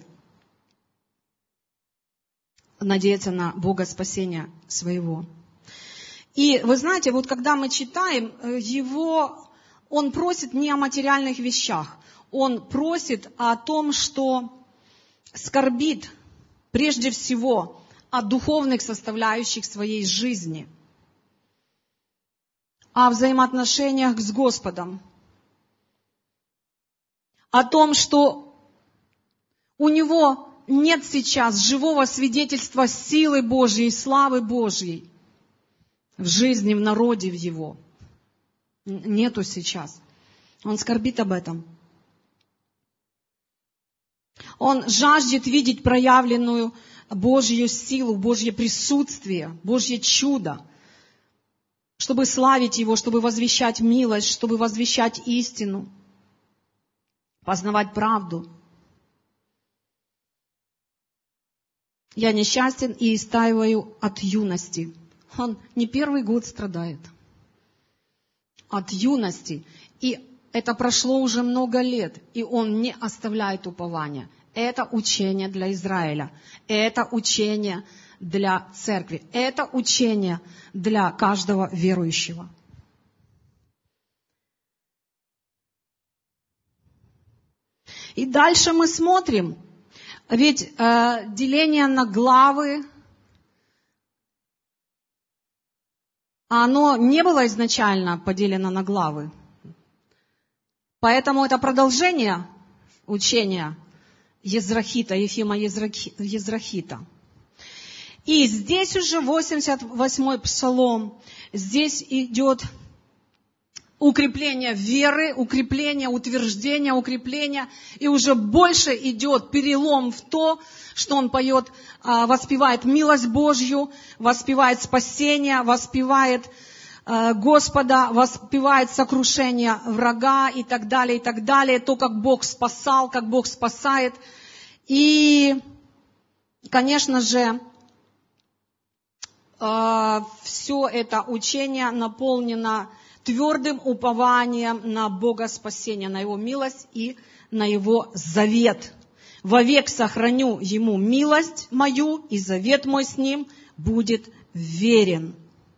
на Бога спасения своего. И вы знаете, вот когда мы читаем его, он просит не о материальных вещах, он просит о том, что скорбит прежде всего о духовных составляющих своей жизни, о взаимоотношениях с Господом, о том, что у него нет сейчас живого свидетельства силы Божьей, славы Божьей в жизни, в народе в его. Нету сейчас. Он скорбит об этом. Он жаждет видеть проявленную Божью силу, Божье присутствие, Божье чудо, чтобы славить Его, чтобы возвещать милость, чтобы возвещать истину, познавать правду. Я несчастен и истаиваю от юности. Он не первый год страдает. От юности. И это прошло уже много лет. И он не оставляет упования. Это учение для Израиля. Это учение для церкви. Это учение для каждого верующего. И дальше мы смотрим. Ведь деление на главы, оно не было изначально поделено на главы. Поэтому это продолжение учения Езрахита, Ефима Езрахита. И здесь уже 88-й псалом, здесь идет укрепление веры, укрепление, утверждение, укрепление. И уже больше идет перелом в то, что он поет, воспевает милость Божью, воспевает спасение, воспевает Господа, воспевает сокрушение врага и так далее, и так далее. То, как Бог спасал, как Бог спасает. И, конечно же, все это учение наполнено твердым упованием на Бога спасения, на Его милость и на Его завет. Вовек сохраню Ему милость мою, и завет мой с Ним будет верен.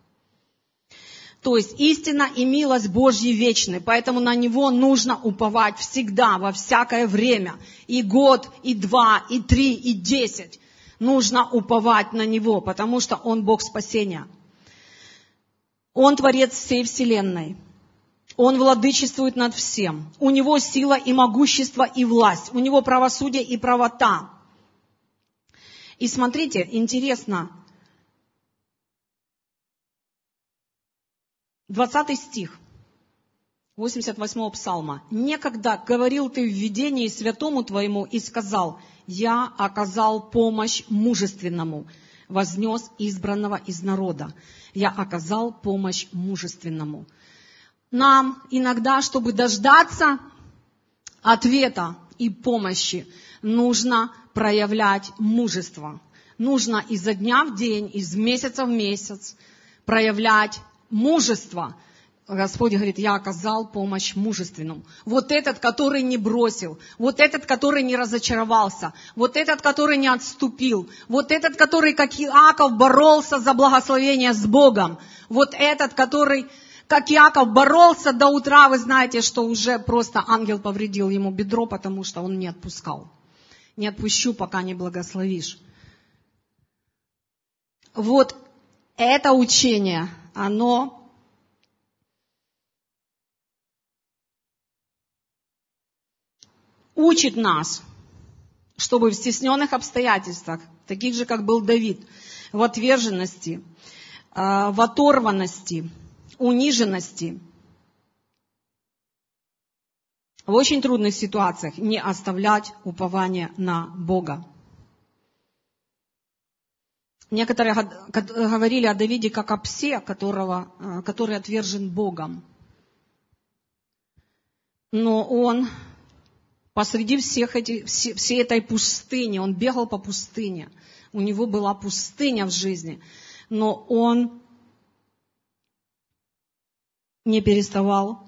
То есть истина и милость Божьи вечны, поэтому на Него нужно уповать всегда, во всякое время. И год, и 2, и 3, и 10. Нужно уповать на Него, потому что Он Бог спасения. Он творец всей вселенной. Он владычествует над всем. У Него сила и могущество и власть. У Него правосудие и правота. И смотрите, интересно. 20 стих 88-го псалма. «Некогда говорил ты в видении святому твоему и сказал, я оказал помощь мужественному, вознес избранного из народа. Я оказал помощь мужественному». Нам иногда, чтобы дождаться ответа и помощи, нужно проявлять мужество. Нужно изо дня в день, из месяца в месяц проявлять мужество. Господь говорит, я оказал помощь мужественному. Вот этот, который не бросил, вот этот, который не разочаровался, вот этот, который не отступил, вот этот, который, как Иаков, боролся за благословение с Богом, вот этот, который, как Иаков, боролся до утра, вы знаете, что уже просто ангел повредил ему бедро, потому что он не отпускал. Не отпущу, пока не благословишь. Вот это учение, оно учит нас, чтобы в стесненных обстоятельствах, таких же, как был Давид, в отверженности, в оторванности, униженности, в очень трудных ситуациях не оставлять упование на Бога. Некоторые говорили о Давиде как о псе, который отвержен Богом. Но он посреди всей этой пустыни, он бегал по пустыне. У него была пустыня в жизни. Но он не переставал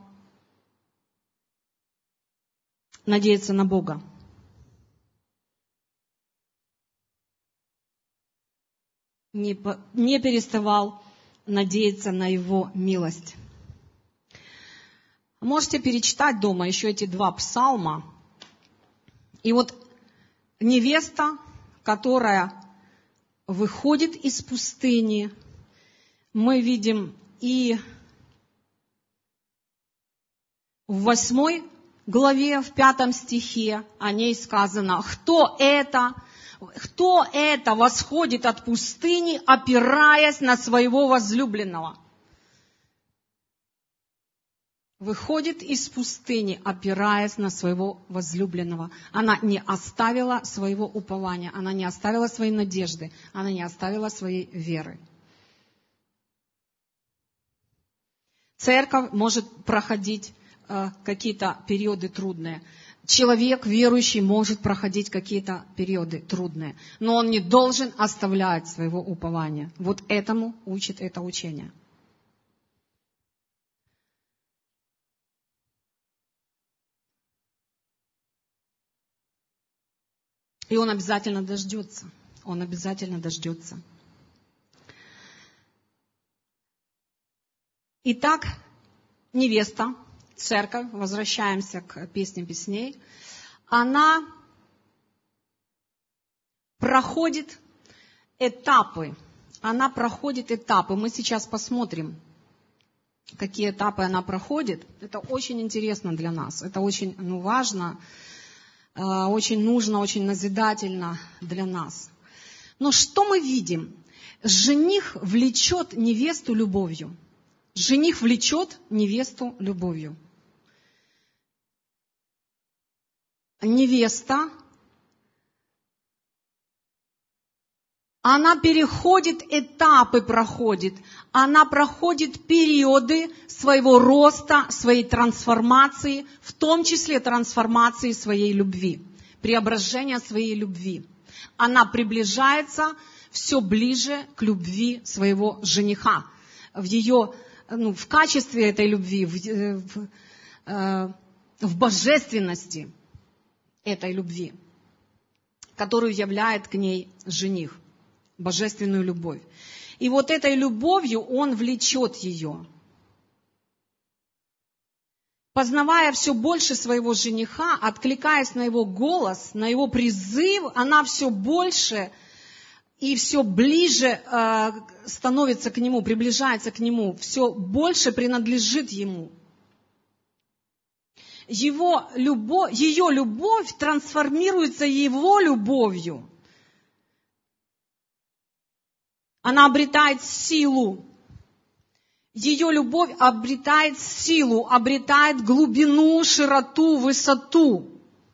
надеяться на Бога. Не переставал надеяться на Его милость. Можете перечитать дома еще эти 2 псалма. И вот невеста, которая выходит из пустыни, мы видим и в 8 главе, в 5 стихе о ней сказано, кто это восходит от пустыни, опираясь на своего возлюбленного. Выходит из пустыни, опираясь на своего возлюбленного. Она не оставила своего упования, она не оставила своей надежды, она не оставила своей веры. Церковь может проходить какие-то периоды трудные. Человек, верующий, может проходить какие-то периоды трудные, но он не должен оставлять своего упования. Вот этому учит это учение. И он обязательно дождется. Он обязательно дождется. Итак, невеста, церковь, возвращаемся к песне песней, она проходит этапы. Она проходит этапы. Мы сейчас посмотрим, какие этапы она проходит. Это очень интересно для нас. Это очень важно, очень нужно, очень назидательно для нас. Но что мы видим? Жених влечет невесту любовью. Жених влечет невесту любовью. Невеста, она переходит этапы, проходит. Она проходит периоды своего роста, своей трансформации, в том числе трансформации своей любви, преображения своей любви. Она приближается все ближе к любви своего жениха. В качестве этой любви, в божественности этой любви, которую являет к ней жених, божественную любовь. И вот этой любовью он влечет ее. Познавая все больше своего жениха, откликаясь на его голос, на его призыв, она все больше и все ближе становится к нему, приближается к нему, все больше принадлежит ему. Ее любовь трансформируется его любовью. Она обретает силу. Ее любовь обретает силу, обретает глубину, широту, высоту.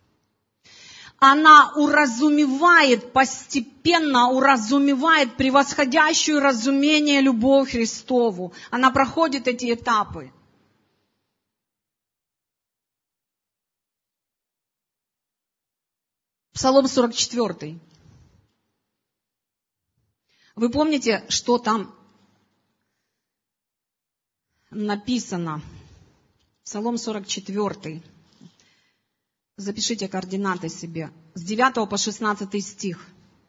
Она уразумевает, постепенно уразумевает превосходящую разумение любовь Христову. Она проходит эти этапы. Псалом 44. Вы помните, что там написано? Псалом 44. Запишите координаты себе. С 9 по 16 стих.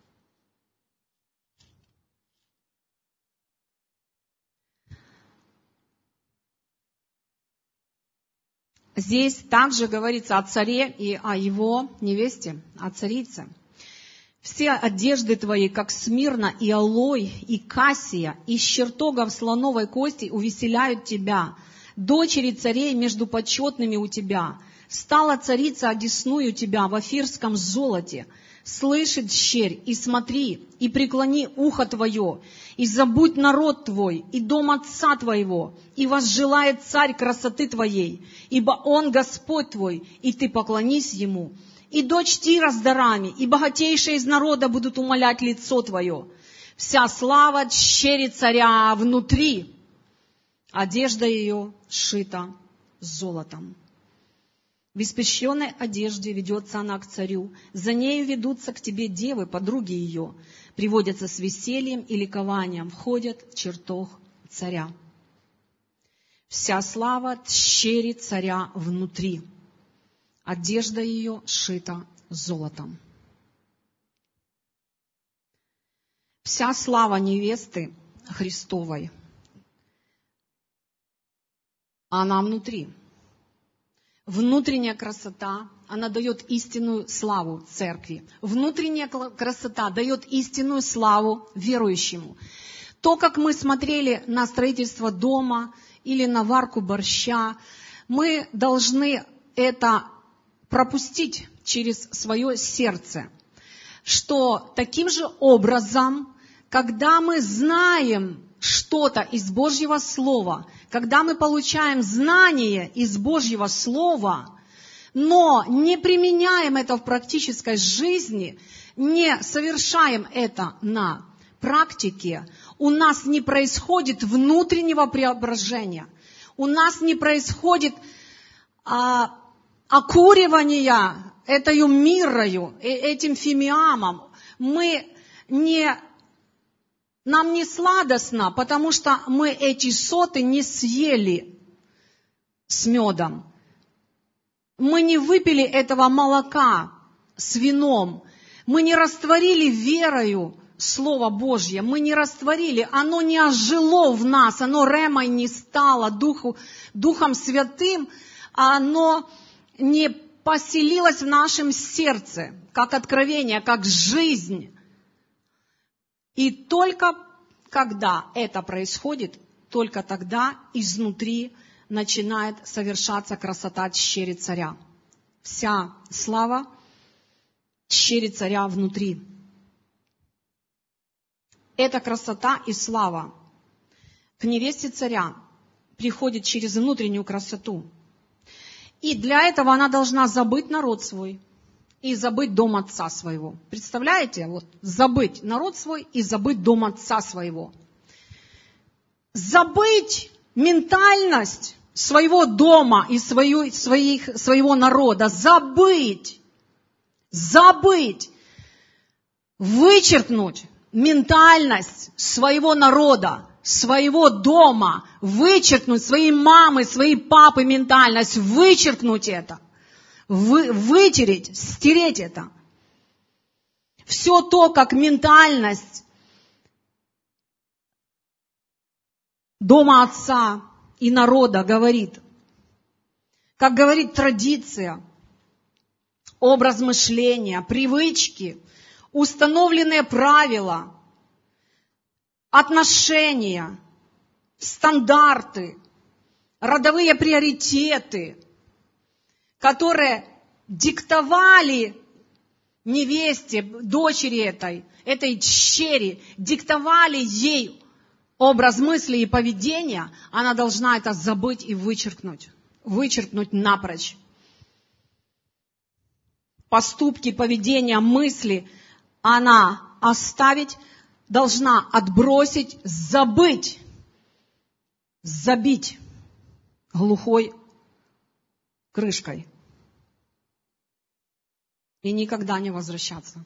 Здесь также говорится о царе и о его невесте, о царице. Все одежды твои, как смирна и алой, и кассия, из чертогов слоновой кости увеселяют тебя. Дочери царей между почетными у тебя. Стала царица одесную тебя в офирском золоте. Слышит щерь, и смотри, и преклони ухо твое, и забудь народ твой, и дом отца твоего, и возжелает царь красоты твоей, ибо он Господь твой, и ты поклонись ему. И дочь Тира с дарами, и богатейшие из народа будут умолять лицо твое. Вся слава щери царя внутри, одежда ее сшита золотом. В испещренной одежде ведется она к царю, за нею ведутся к тебе девы, подруги ее, приводятся с весельем и ликованием, входят в чертог царя. Вся слава тщери царя внутри, одежда ее сшита золотом. Вся слава невесты Христовой, она внутри. Внутренняя красота, она дает истинную славу церкви. Внутренняя красота дает истинную славу верующему. То, как мы смотрели на строительство дома или на варку борща, мы должны это пропустить через свое сердце, что таким же образом, когда мы знаем что-то из Божьего Слова, когда мы получаем знание из Божьего Слова, но не применяем это в практической жизни, не совершаем это на практике, у нас не происходит внутреннего преображения, у нас не происходит окуривания этой мирою, этим фимиамом. Нам не сладостно, потому что мы эти соты не съели с медом. Мы не выпили этого молока с вином. Мы не растворили верою Слово Божье. Мы не растворили. Оно не ожило в нас. Оно ремой не стало Духом Святым. Оно не поселилось в нашем сердце, как откровение, как жизнь. И только когда это происходит, только тогда изнутри начинает совершаться красота тщери царя. Вся слава тщери царя внутри. Эта красота и слава к невесте царя приходит через внутреннюю красоту. И для этого она должна забыть народ свой и забыть дом отца своего. Представляете? Вот, забыть народ свой и забыть дом отца своего. Забыть ментальность своего дома и своего народа. Забыть. Вычеркнуть ментальность своего народа, своего дома. Вычеркнуть свои мамы, свои папы ментальность. Вычеркнуть это. Вытереть, стереть это. Все то, как ментальность дома отца и народа говорит. Как говорит традиция, образ мышления, привычки, установленные правила, отношения, стандарты, родовые приоритеты, которые диктовали невесте, дочери этой тщери, диктовали ей образ мысли и поведения, она должна это забыть и вычеркнуть напрочь. Поступки, поведение, мысли она оставить, должна отбросить, забыть, забить глухой крышкой и никогда не возвращаться.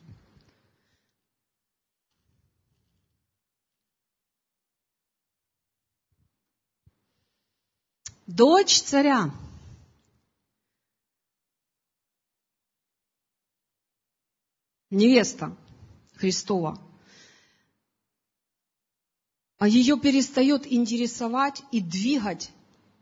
Дочь царя. Невеста Христова. А ее перестает интересовать и двигать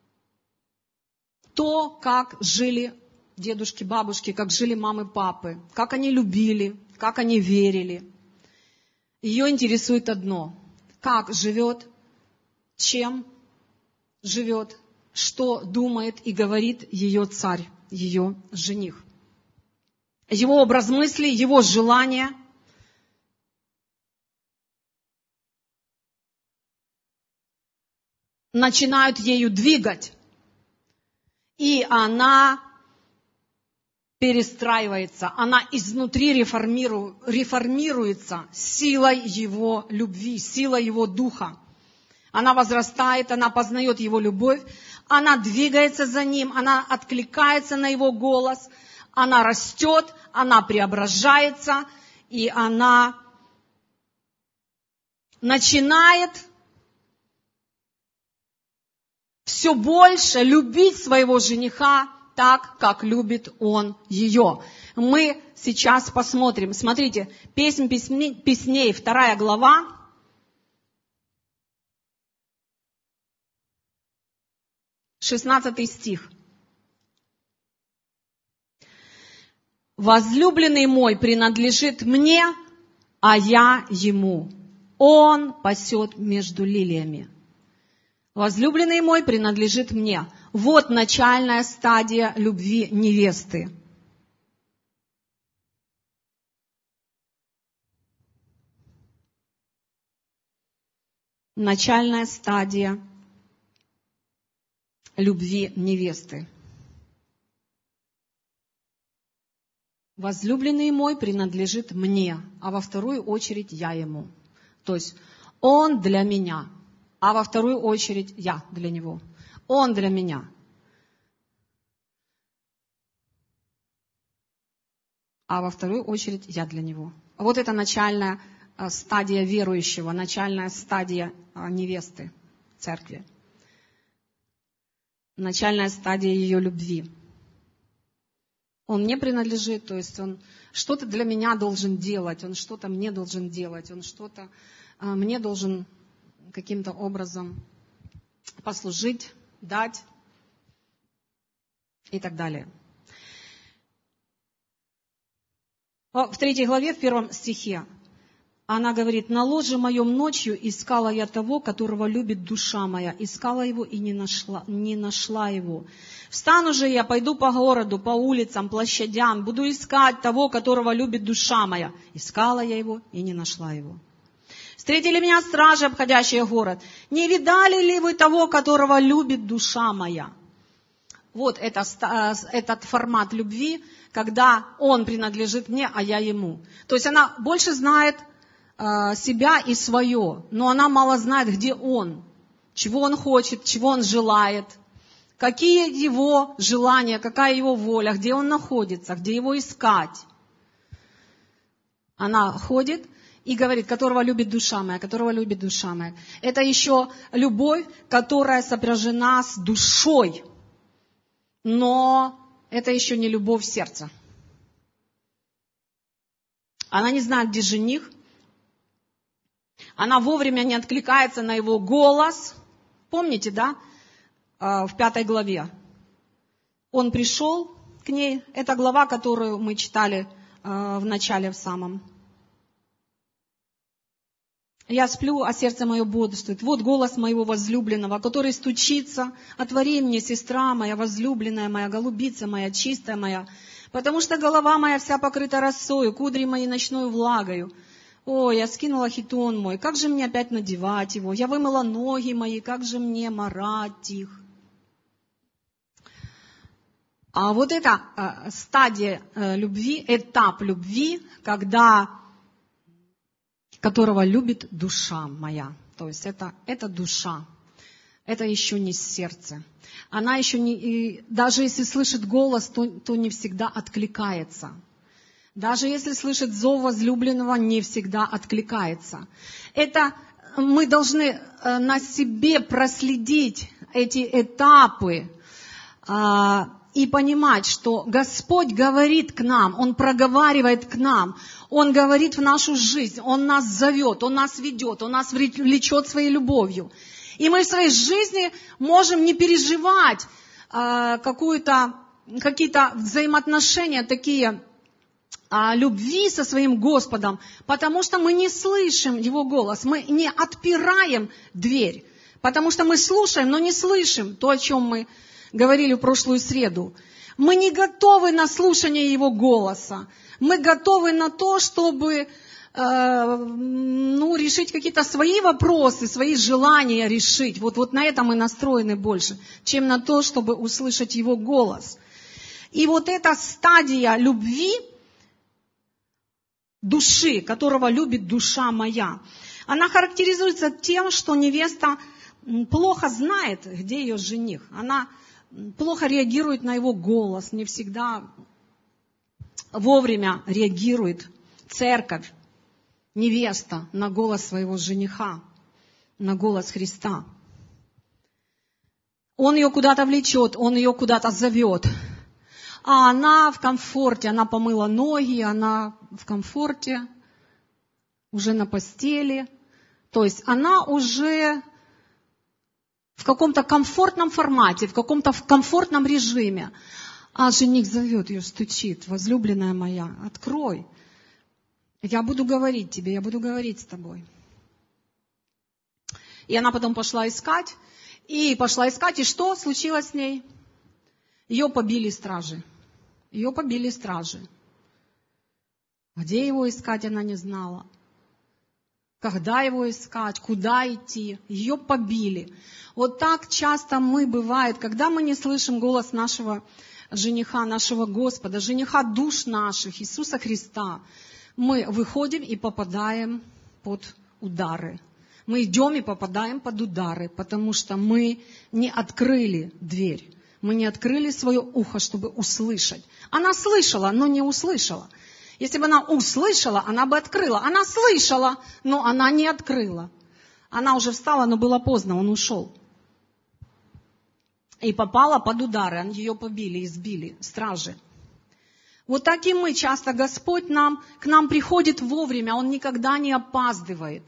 то, как жили дедушки, бабушки, как жили мамы, папы, как они любили, как они верили. Ее интересует одно: как живет, чем живет, что думает и говорит ее царь, ее жених. Его образ мысли, его желания. Начинают ею двигать. И она перестраивается, она изнутри реформируется силой его любви, силой его духа. Она возрастает, она познает его любовь, она двигается за ним, она откликается на его голос, она растет, она преображается, и она начинает все больше любить своего жениха так, как любит он ее. Мы сейчас посмотрим. Смотрите, Песнь песней, 2 глава. Шестнадцатый стих. «Возлюбленный мой принадлежит мне, а я ему. Он пасет между лилиями». Возлюбленный мой принадлежит мне. Вот начальная стадия любви невесты. Начальная стадия любви невесты. Возлюбленный мой принадлежит мне, а во вторую очередь я ему. То есть он для меня, а во вторую очередь я для него. Он для меня. А во вторую очередь я для него. Вот это начальная стадия верующего, начальная стадия невесты церкви. Начальная стадия ее любви. Он мне принадлежит, то есть он что-то для меня должен делать, он что-то мне должен делать, он что-то мне должен каким-то образом послужить, дать и так далее. В 3 главе, в 1 стихе, она говорит: «На ложе моем ночью искала я того, которого любит душа моя, искала его и не нашла его. Встану же я, пойду по городу, по улицам, площадям, буду искать того, которого любит душа моя. Искала я его и не нашла его. Встретили меня стражи, обходящие город. Не видали ли вы того, которого любит душа моя?» Вот этот формат любви, когда он принадлежит мне, а я ему. То есть она больше знает себя и свое, но она мало знает, где он, чего он хочет, чего он желает, какие его желания, какая его воля, где он находится, где его искать. Она ходит и говорит: которого любит душа моя, которого любит душа моя. Это еще любовь, которая сопряжена с душой, но это еще не любовь сердца. Она не знает, где жених. Она вовремя не откликается на его голос. Помните, да? В 5 главе. Он пришел к ней. Это глава, которую мы читали в начале, в самом. «Я сплю, а сердце мое бодрствует. Вот голос моего возлюбленного, который стучится. Отвори мне, сестра моя, возлюбленная моя, голубица моя, чистая моя. Потому что голова моя вся покрыта росою, кудри мои ночною влагою. Ой, я скинула хитон мой, как же мне опять надевать его? Я вымыла ноги мои, как же мне марать их? А вот эта стадия любви, этап любви, которого любит душа моя. То есть это душа. Это еще не сердце. Она еще не, даже если слышит голос, то не всегда откликается. Даже если слышит зов возлюбленного, не всегда откликается. Это мы должны на себе проследить эти этапы и понимать, что Господь говорит к нам, Он проговаривает к нам, Он говорит в нашу жизнь, Он нас зовет, Он нас ведет, Он нас влечет своей любовью. И мы в своей жизни можем не переживать какие-то взаимоотношения такие любви со своим Господом, потому что мы не слышим Его голос, мы не отпираем дверь, потому что мы слушаем, но не слышим то, о чем мы говорили в прошлую среду. Мы не готовы на слушание Его голоса, мы готовы на то, чтобы решить какие-то свои вопросы, свои желания решить. Вот на это мы настроены больше, чем на то, чтобы услышать Его голос. И вот эта стадия любви души, которого любит душа моя, она характеризуется тем, что невеста плохо знает, где ее жених. Она плохо реагирует на его голос, не всегда вовремя реагирует. Церковь, невеста на голос своего жениха, на голос Христа. Он ее куда-то влечет, он ее куда-то зовет. А она в комфорте, она помыла ноги, она в комфорте, уже на постели. То есть она уже в каком-то комфортном формате, в каком-то комфортном режиме. А жених зовет ее, стучит: возлюбленная моя, открой. Я буду говорить тебе, я буду говорить с тобой. И она потом пошла искать. И что случилось с ней? Ее побили стражи. Ее побили стражи. Где его искать, она не знала. Когда его искать, куда идти. Ее побили. Вот так часто бывает, когда мы не слышим голос нашего жениха, нашего Господа, жениха душ наших, Иисуса Христа, мы выходим и попадаем под удары. Мы идем и попадаем под удары, потому что мы не открыли дверь. Мы не открыли свое ухо, чтобы услышать. Она слышала, но не услышала. Если бы она услышала, она бы открыла. Она слышала, но она не открыла. Она уже встала, но было поздно, он ушел. И попала под удары, ее побили, избили, стражи. Вот так и мы часто, Господь к нам приходит вовремя, Он никогда не опаздывает.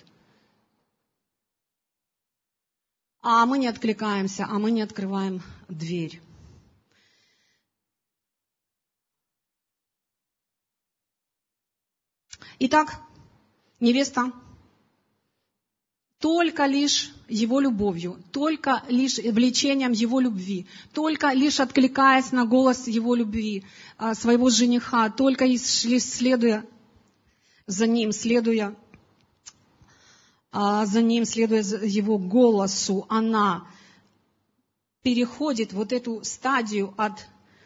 А мы не откликаемся, а мы не открываем дверь. Итак, невеста только лишь Его любовью, только лишь влечением Его любви, только лишь откликаясь на голос Его любви, своего жениха, только следуя за Ним, следуя Его голосу, она переходит вот эту стадию от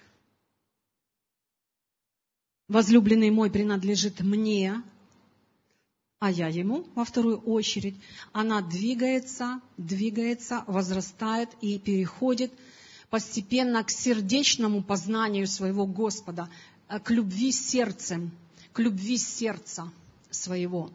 «возлюбленный мой принадлежит мне», а я ему, во вторую очередь, она двигается, возрастает и переходит постепенно к сердечному познанию своего Господа, к любви сердцем, к любви сердца своего.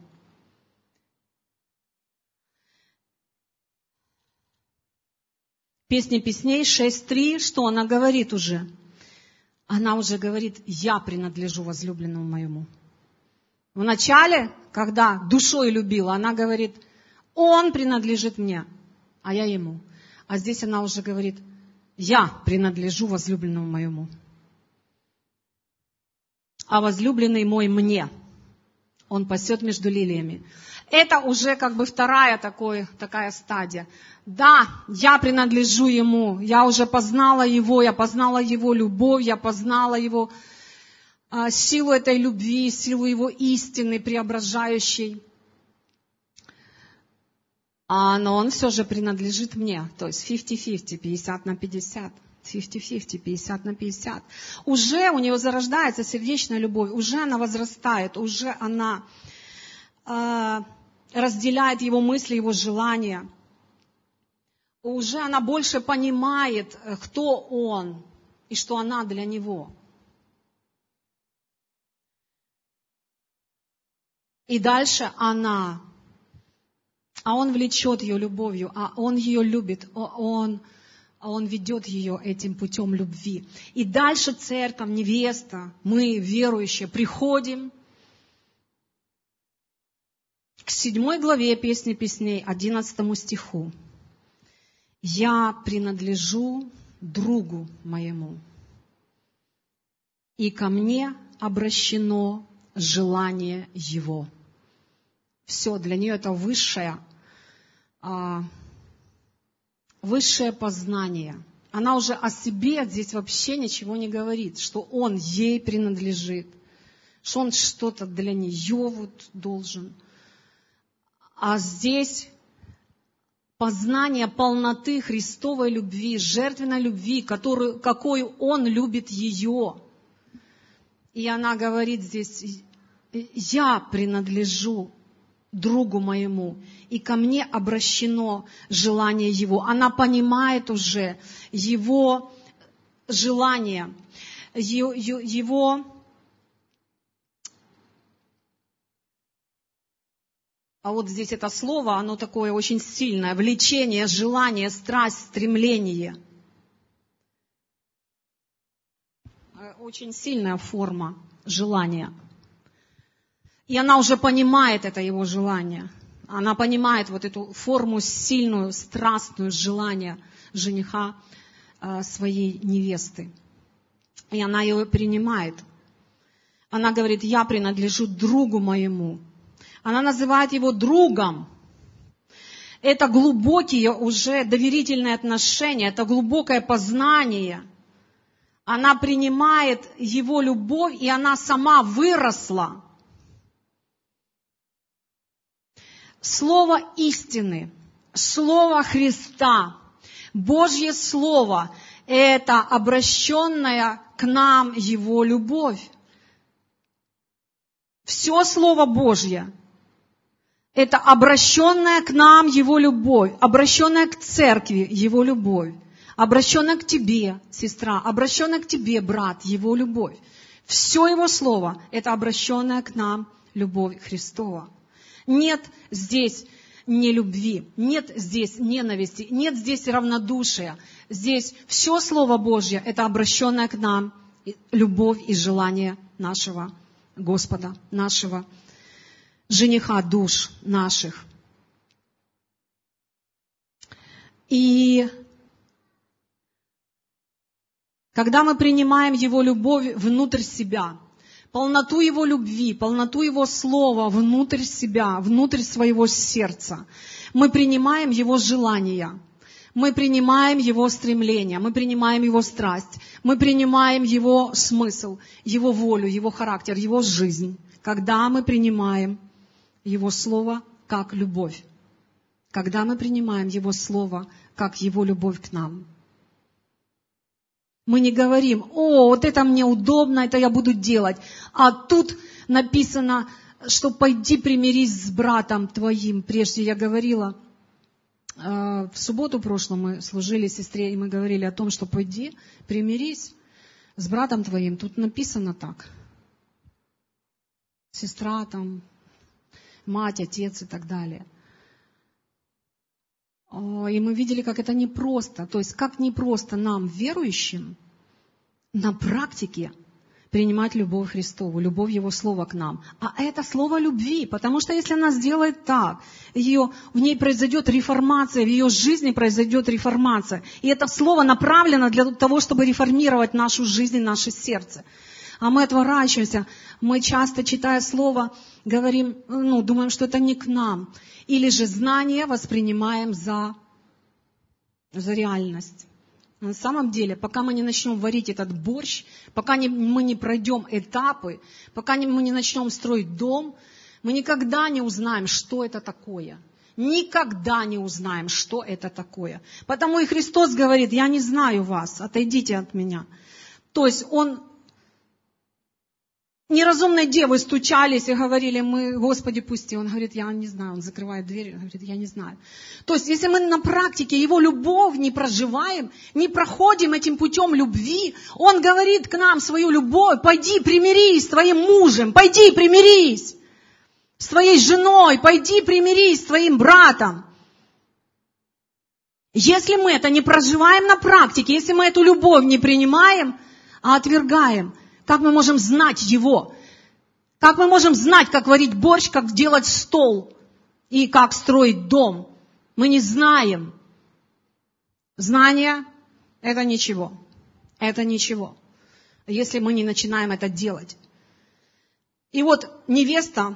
Песня песней 6.3, что она говорит уже? Она уже говорит: «Я принадлежу возлюбленному моему». В начале, когда душой любила, она говорит: «Он принадлежит мне, а я ему». А здесь она уже говорит: «Я принадлежу возлюбленному моему, а возлюбленный мой мне, он пасет между лилиями». Это уже вторая такая стадия. Да, я принадлежу ему, я уже познала его, я познала его любовь, я познала его силу этой любви, силу его истины преображающей. Но он все же принадлежит мне. То есть 50-50, 50 на 50. 50-50, 50 на 50. Уже у нее зарождается сердечная любовь, уже она возрастает, уже она разделяет его мысли, его желания. Уже она больше понимает, кто он и что она для него. И дальше она, он влечет ее любовью, он ее любит, он ведет ее этим путем любви. И дальше церковь, невеста, мы, верующие, приходим к 7 главе Песни Песней, 11 стиху. «Я принадлежу другу моему, и ко мне обращено желание его». Все, для нее это высшее познание. Она уже о себе здесь вообще ничего не говорит, что он ей принадлежит, что он что-то для нее вот должен. А здесь познание полноты Христовой любви, жертвенной любви, какой он любит ее. И она говорит здесь: «Я принадлежу другу моему, и ко мне обращено желание его». Она понимает уже его желание, его а вот здесь это слово, оно такое очень сильное: влечение, желание, страсть, стремление. Очень сильная форма желания. И она уже понимает это его желание. Она понимает вот эту форму сильную, страстную желания жениха своей невесты. И она ее принимает. Она говорит: «Я принадлежу другу моему». Она называет его другом. Это глубокие уже доверительные отношения, это глубокое познание. Она принимает его любовь, и она сама выросла. Слово истины, Слово Христа, Божье Слово – это обращенная к нам Его любовь. Все Слово Божье – это обращенная к нам Его любовь, обращенная к церкви Его любовь, обращенная к тебе, сестра, обращенная к тебе, брат, Его любовь. Все Его Слово – это обращенная к нам любовь Христова. Нет здесь нелюбви, нет здесь ненависти, нет здесь равнодушия. Здесь все Слово Божье – это обращенная к нам любовь и желание нашего Господа, нашего жениха душ наших. И когда мы принимаем Его любовь внутрь себя, полноту Его любви, полноту Его Слова внутрь себя, внутрь своего сердца, мы принимаем Его желания, мы принимаем Его стремления, мы принимаем Его страсть, мы принимаем Его смысл, Его волю, Его характер, Его жизнь, когда мы принимаем Его Слово как любовь, когда мы принимаем Его Слово как Его любовь к нам. Мы не говорим: «О, вот это мне удобно, это я буду делать». А тут написано, что «пойди примирись с братом твоим». Прежде я говорила, в субботу прошлую мы служили сестре, и мы говорили о том, что «пойди примирись с братом твоим». Тут написано так. Сестра, там, мать, отец и так далее. И мы видели, как это непросто. То есть, как непросто нам, верующим, на практике принимать любовь Христову, любовь Его Слова к нам. А это слово любви, потому что если она сделает так, в ней произойдет реформация, в ее жизни произойдет реформация. И это слово направлено для того, чтобы реформировать нашу жизнь и наше сердце. А мы отворачиваемся, мы часто, читая слово, говорим, думаем, что это не к нам. Или же знание воспринимаем за реальность. На самом деле, пока мы не начнем варить этот борщ, пока мы не пройдем этапы, пока мы не начнем строить дом, мы никогда не узнаем, что это такое. никогда не узнаем, что это такое. Потому и Христос говорит: я не знаю вас, отойдите от меня. То есть Он... Неразумные девы стучались и говорили: мы, Господи, пусти. Он говорит: я не знаю. Он закрывает дверь и говорит: я не знаю. То есть, если мы на практике Его любовь не проживаем, не проходим этим путем любви, Он говорит к нам свою любовь: пойди примирись с твоим мужем, пойди примирись с твоей женой, пойди примирись с твоим братом. Если мы это не проживаем на практике, если мы эту любовь не принимаем, а отвергаем, как мы можем знать Его? Как мы можем знать, как варить борщ, как делать стол и как строить дом? Мы не знаем. Знание – это ничего. Это ничего, если мы не начинаем это делать. И вот невеста,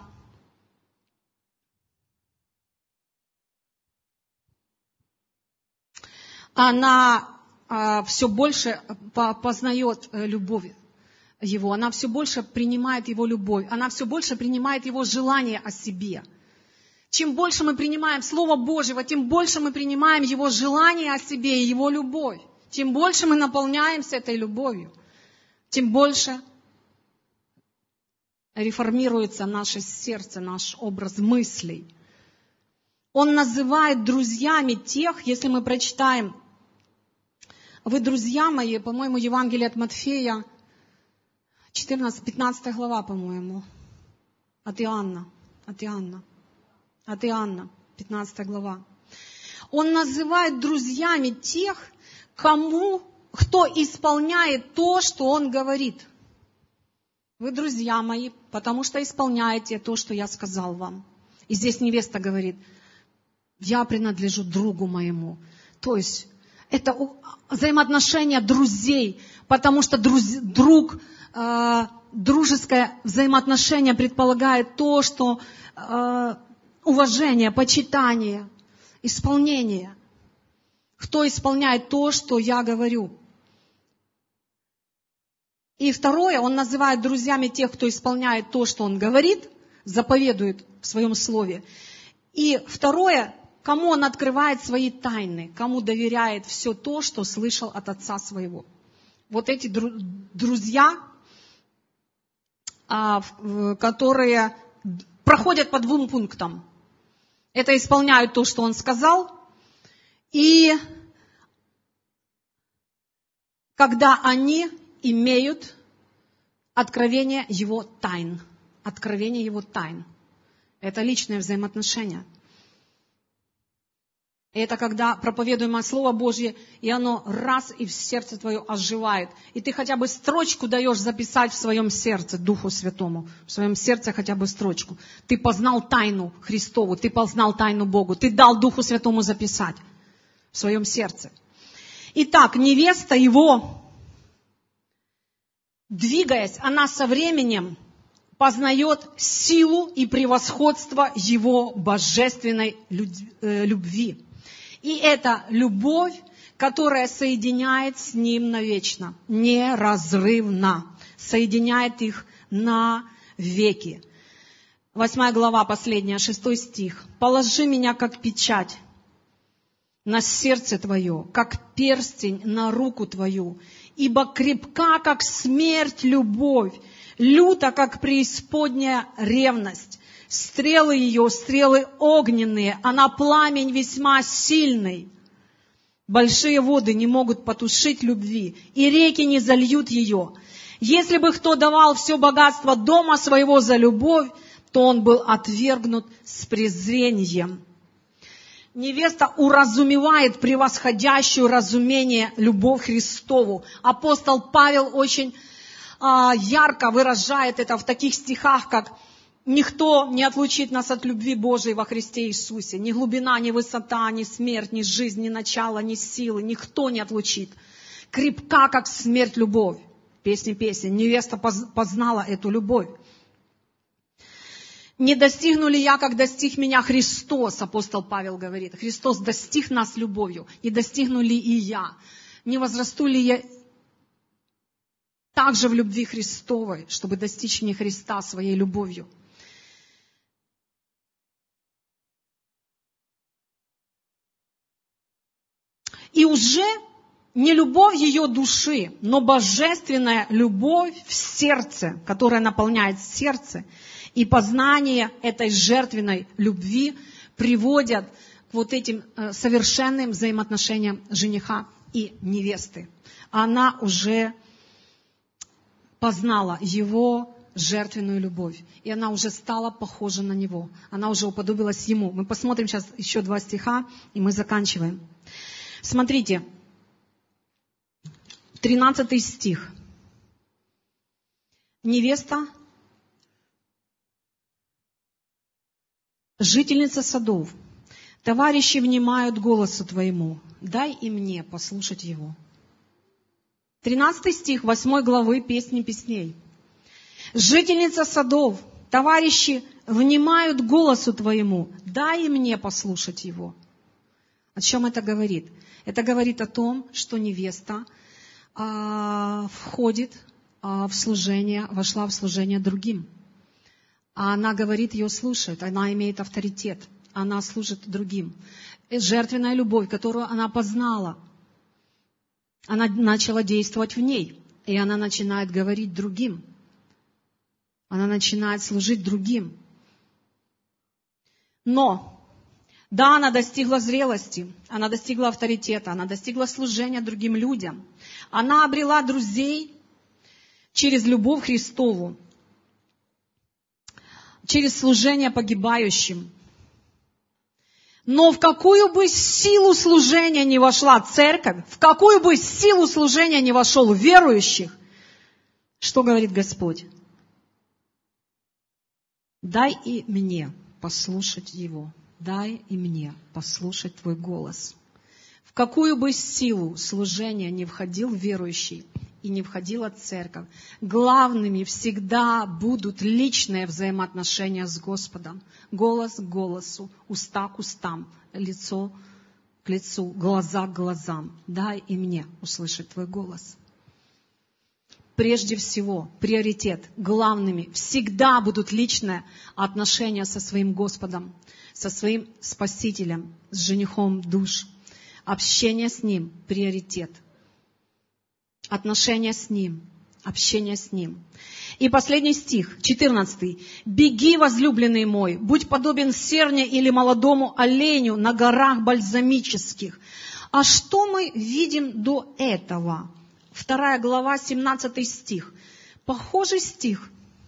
она все больше познает любовь Его, она все больше принимает Его любовь, она все больше принимает Его желание о себе. Чем больше мы принимаем Слово Божьего, тем больше мы принимаем Его желание о себе и Его любовь. Тем больше мы наполняемся этой любовью, тем больше реформируется наше сердце, наш образ мыслей. Он называет друзьями тех, если мы прочитаем: вы, друзья мои, по-моему, Евангелие от Матфея, 15 глава, по-моему, от Иоанна, 15 глава. Он называет друзьями тех, кто исполняет то, что Он говорит. Вы, друзья мои, потому что исполняете то, что я сказал вам. И здесь невеста говорит: я принадлежу другу моему. То есть это взаимоотношения друзей, потому что дружеское взаимоотношение предполагает то, что уважение, почитание, исполнение. Кто исполняет то, что я говорю. И второе, он называет друзьями тех, кто исполняет то, что он говорит, заповедует в своем слове. И второе, кому он открывает свои тайны, кому доверяет все то, что слышал от отца своего. Вот эти друзья, которые проходят по 2 пунктам. Это исполняют то, что он сказал, и когда они имеют откровение его тайн. Откровение его тайн. Это личные взаимоотношения. И это когда проповедуемое Слово Божье, и оно раз и в сердце твое оживает. И ты хотя бы строчку даешь записать в своем сердце Духу Святому. В своем сердце хотя бы строчку. Ты познал тайну Христову, ты познал тайну Богу. Ты дал Духу Святому записать в своем сердце. Итак, невеста его, двигаясь, она со временем познает силу и превосходство его божественной любви. И это любовь, которая соединяет с ним навечно, неразрывно, соединяет их навеки. 8 глава, последняя, 6 стих. «Положи меня, как печать на сердце твое, как перстень на руку твою, ибо крепка, как смерть, любовь, люта, как преисподняя ревность. Стрелы ее, стрелы огненные, она пламень весьма сильный. Большие воды не могут потушить любви, и реки не зальют ее. Если бы кто давал все богатство дома своего за любовь, то он был отвергнут с презрением». Невеста уразумевает превосходящую разумение любовь Христову. Апостол Павел очень ярко выражает это в таких стихах, как: «Никто не отлучит нас от любви Божией во Христе Иисусе. Ни глубина, ни высота, ни смерть, ни жизнь, ни начало, ни силы. Никто не отлучит. Крепка, как смерть, любовь». Песни песен. Невеста познала эту любовь. «Не достигну ли я, как достиг меня Христос?» Апостол Павел говорит. Христос достиг нас любовью. «Не достигну ли и я? Не возрасту ли я также в любви Христовой, чтобы достичь мне Христа своей любовью?» И уже не любовь ее души, но божественная любовь в сердце, которая наполняет сердце, и познание этой жертвенной любви приводят к вот этим совершенным взаимоотношениям жениха и невесты. Она уже познала его жертвенную любовь, и она уже стала похожа на него. Она уже уподобилась ему. Мы посмотрим сейчас еще 2 стиха, и мы заканчиваем. Смотрите, 13 стих. Невеста, жительница садов, товарищи внимают голосу твоему, дай и мне послушать его. 13 стих 8 главы Песни песней. Жительница садов, товарищи внимают голосу твоему, дай и мне послушать его. О чем это говорит? Это говорит о том, что невеста входит в служение, вошла в служение другим. А она говорит, ее слушает, она имеет авторитет, она служит другим. И жертвенная любовь, которую она познала, она начала действовать в ней, и она начинает говорить другим. Она начинает служить другим. Но, да, она достигла зрелости, она достигла авторитета, она достигла служения другим людям. Она обрела друзей через любовь Христову, через служение погибающим. Но в какую бы силу служения не вошла церковь, в какую бы силу служения не вошел верующих, что говорит Господь? Дай и мне послушать его, дай и мне послушать твой голос. В какую бы силу служения не входил верующий и не входила церковь, главными всегда будут личные взаимоотношения с Господом. Голос к голосу, уста к устам, лицо к лицу, глаза к глазам. Дай и мне услышать твой голос. Прежде всего, приоритет, главными всегда будут личные отношения со своим Господом, со своим Спасителем, с женихом душ. Общение с Ним – приоритет. Отношения с Ним, общение с Ним. И последний стих, 14. «Беги, возлюбленный мой, будь подобен серне или молодому оленю на горах бальзамических». А что мы видим до этого? 2 глава, 17 стих. Похожий стих.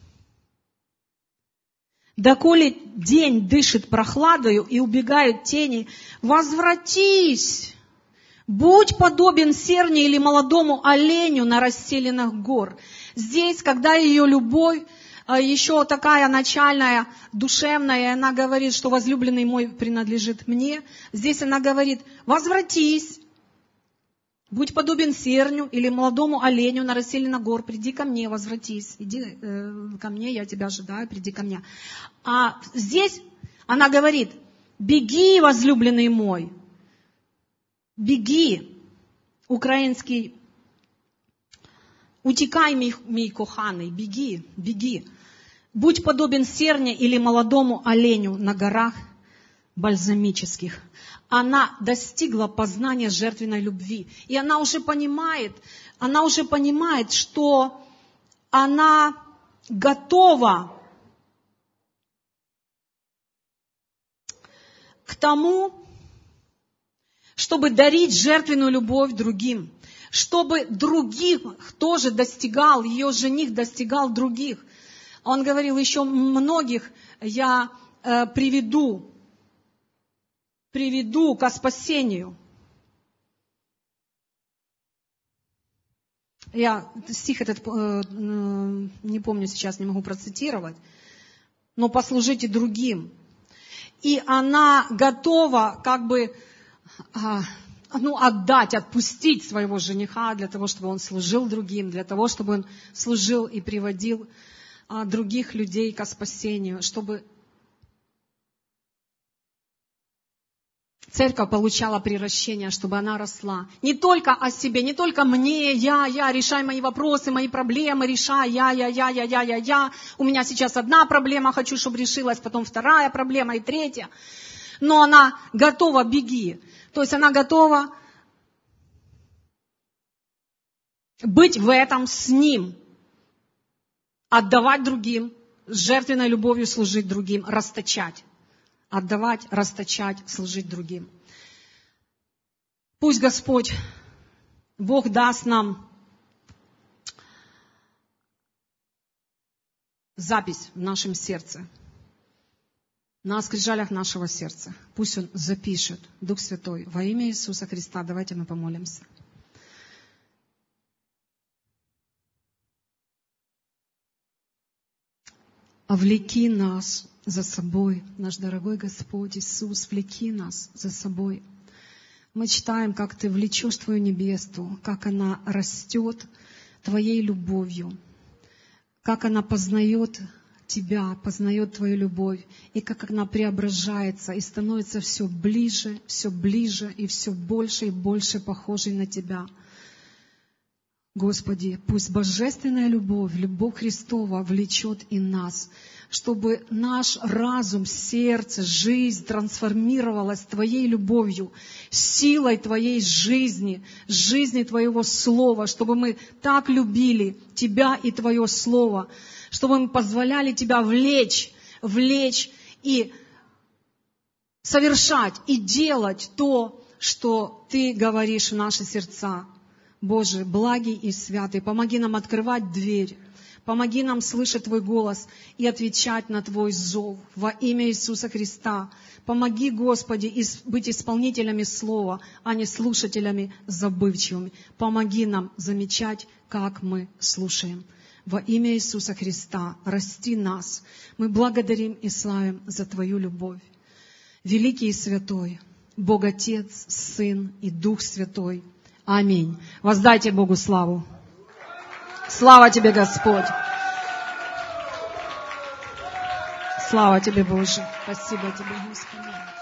«Доколе день дышит прохладою и убегают тени, возвратись, будь подобен серне или молодому оленю на расселенных гор». Здесь, когда ее любовь еще такая начальная, душевная, она говорит, что возлюбленный мой принадлежит мне, здесь она говорит, возвратись, будь подобен серню или молодому оленю на расселенных гор, приди ко мне, возвратись, иди ко мне, я тебя ожидаю, приди ко мне. А здесь она говорит, беги, возлюбленный мой, беги, украинский, утекай, мій коханий, беги, беги. Будь подобен серне или молодому оленю на горах бальзамических. Она достигла познания жертвенной любви. И она уже понимает, что она готова к тому, чтобы дарить жертвенную любовь другим, чтобы других тоже достигал, ее жених достигал других. Он говорил, еще многих я приведу ко спасению. Я стих этот не помню сейчас, не могу процитировать, но послужите другим. И она готова отдать, отпустить своего жениха для того, чтобы он служил другим, для того, чтобы он служил и приводил других людей ко спасению, чтобы церковь получала приращение, чтобы она росла. Не только о себе, не только мне, я, решай мои вопросы, мои проблемы, решай, я. У меня сейчас одна проблема, хочу, чтобы решилась, потом вторая проблема и третья. Но она готова, беги. То есть она готова быть в этом с Ним, отдавать другим, с жертвенной любовью служить другим, расточать. Отдавать, расточать, служить другим. Пусть Господь, Бог даст нам запись в нашем сердце, на скрижалях нашего сердца. Пусть Он запишет, Дух Святой, во имя Иисуса Христа. Давайте мы помолимся. Влеки нас за собой, наш дорогой Господь Иисус, влеки нас за собой. Мы читаем, как Ты влечешь Твою невесту, как она растет Твоей любовью, как она познает Тебя, познает Твою любовь, и как она преображается и становится все ближе и все больше и больше похожей на Тебя. Господи, пусть божественная любовь, любовь Христова влечет и нас, чтобы наш разум, сердце, жизнь трансформировалась Твоей любовью, силой Твоей жизни, жизни Твоего Слова, чтобы мы так любили Тебя и Твое Слово, чтобы мы позволяли Тебя влечь и совершать, и делать то, что Ты говоришь в наши сердца. Боже, благий и святый, помоги нам открывать дверь, помоги нам слышать Твой голос и отвечать на Твой зов во имя Иисуса Христа. Помоги, Господи, быть исполнителями Слова, а не слушателями забывчивыми. Помоги нам замечать, как мы слушаем. Во имя Иисуса Христа расти нас. Мы благодарим и славим за Твою любовь. Великий и святой, Бог Отец, Сын и Дух Святой. Аминь. Воздайте Богу славу. Слава Тебе, Господь. Слава Тебе, Боже. Спасибо Тебе, Господи.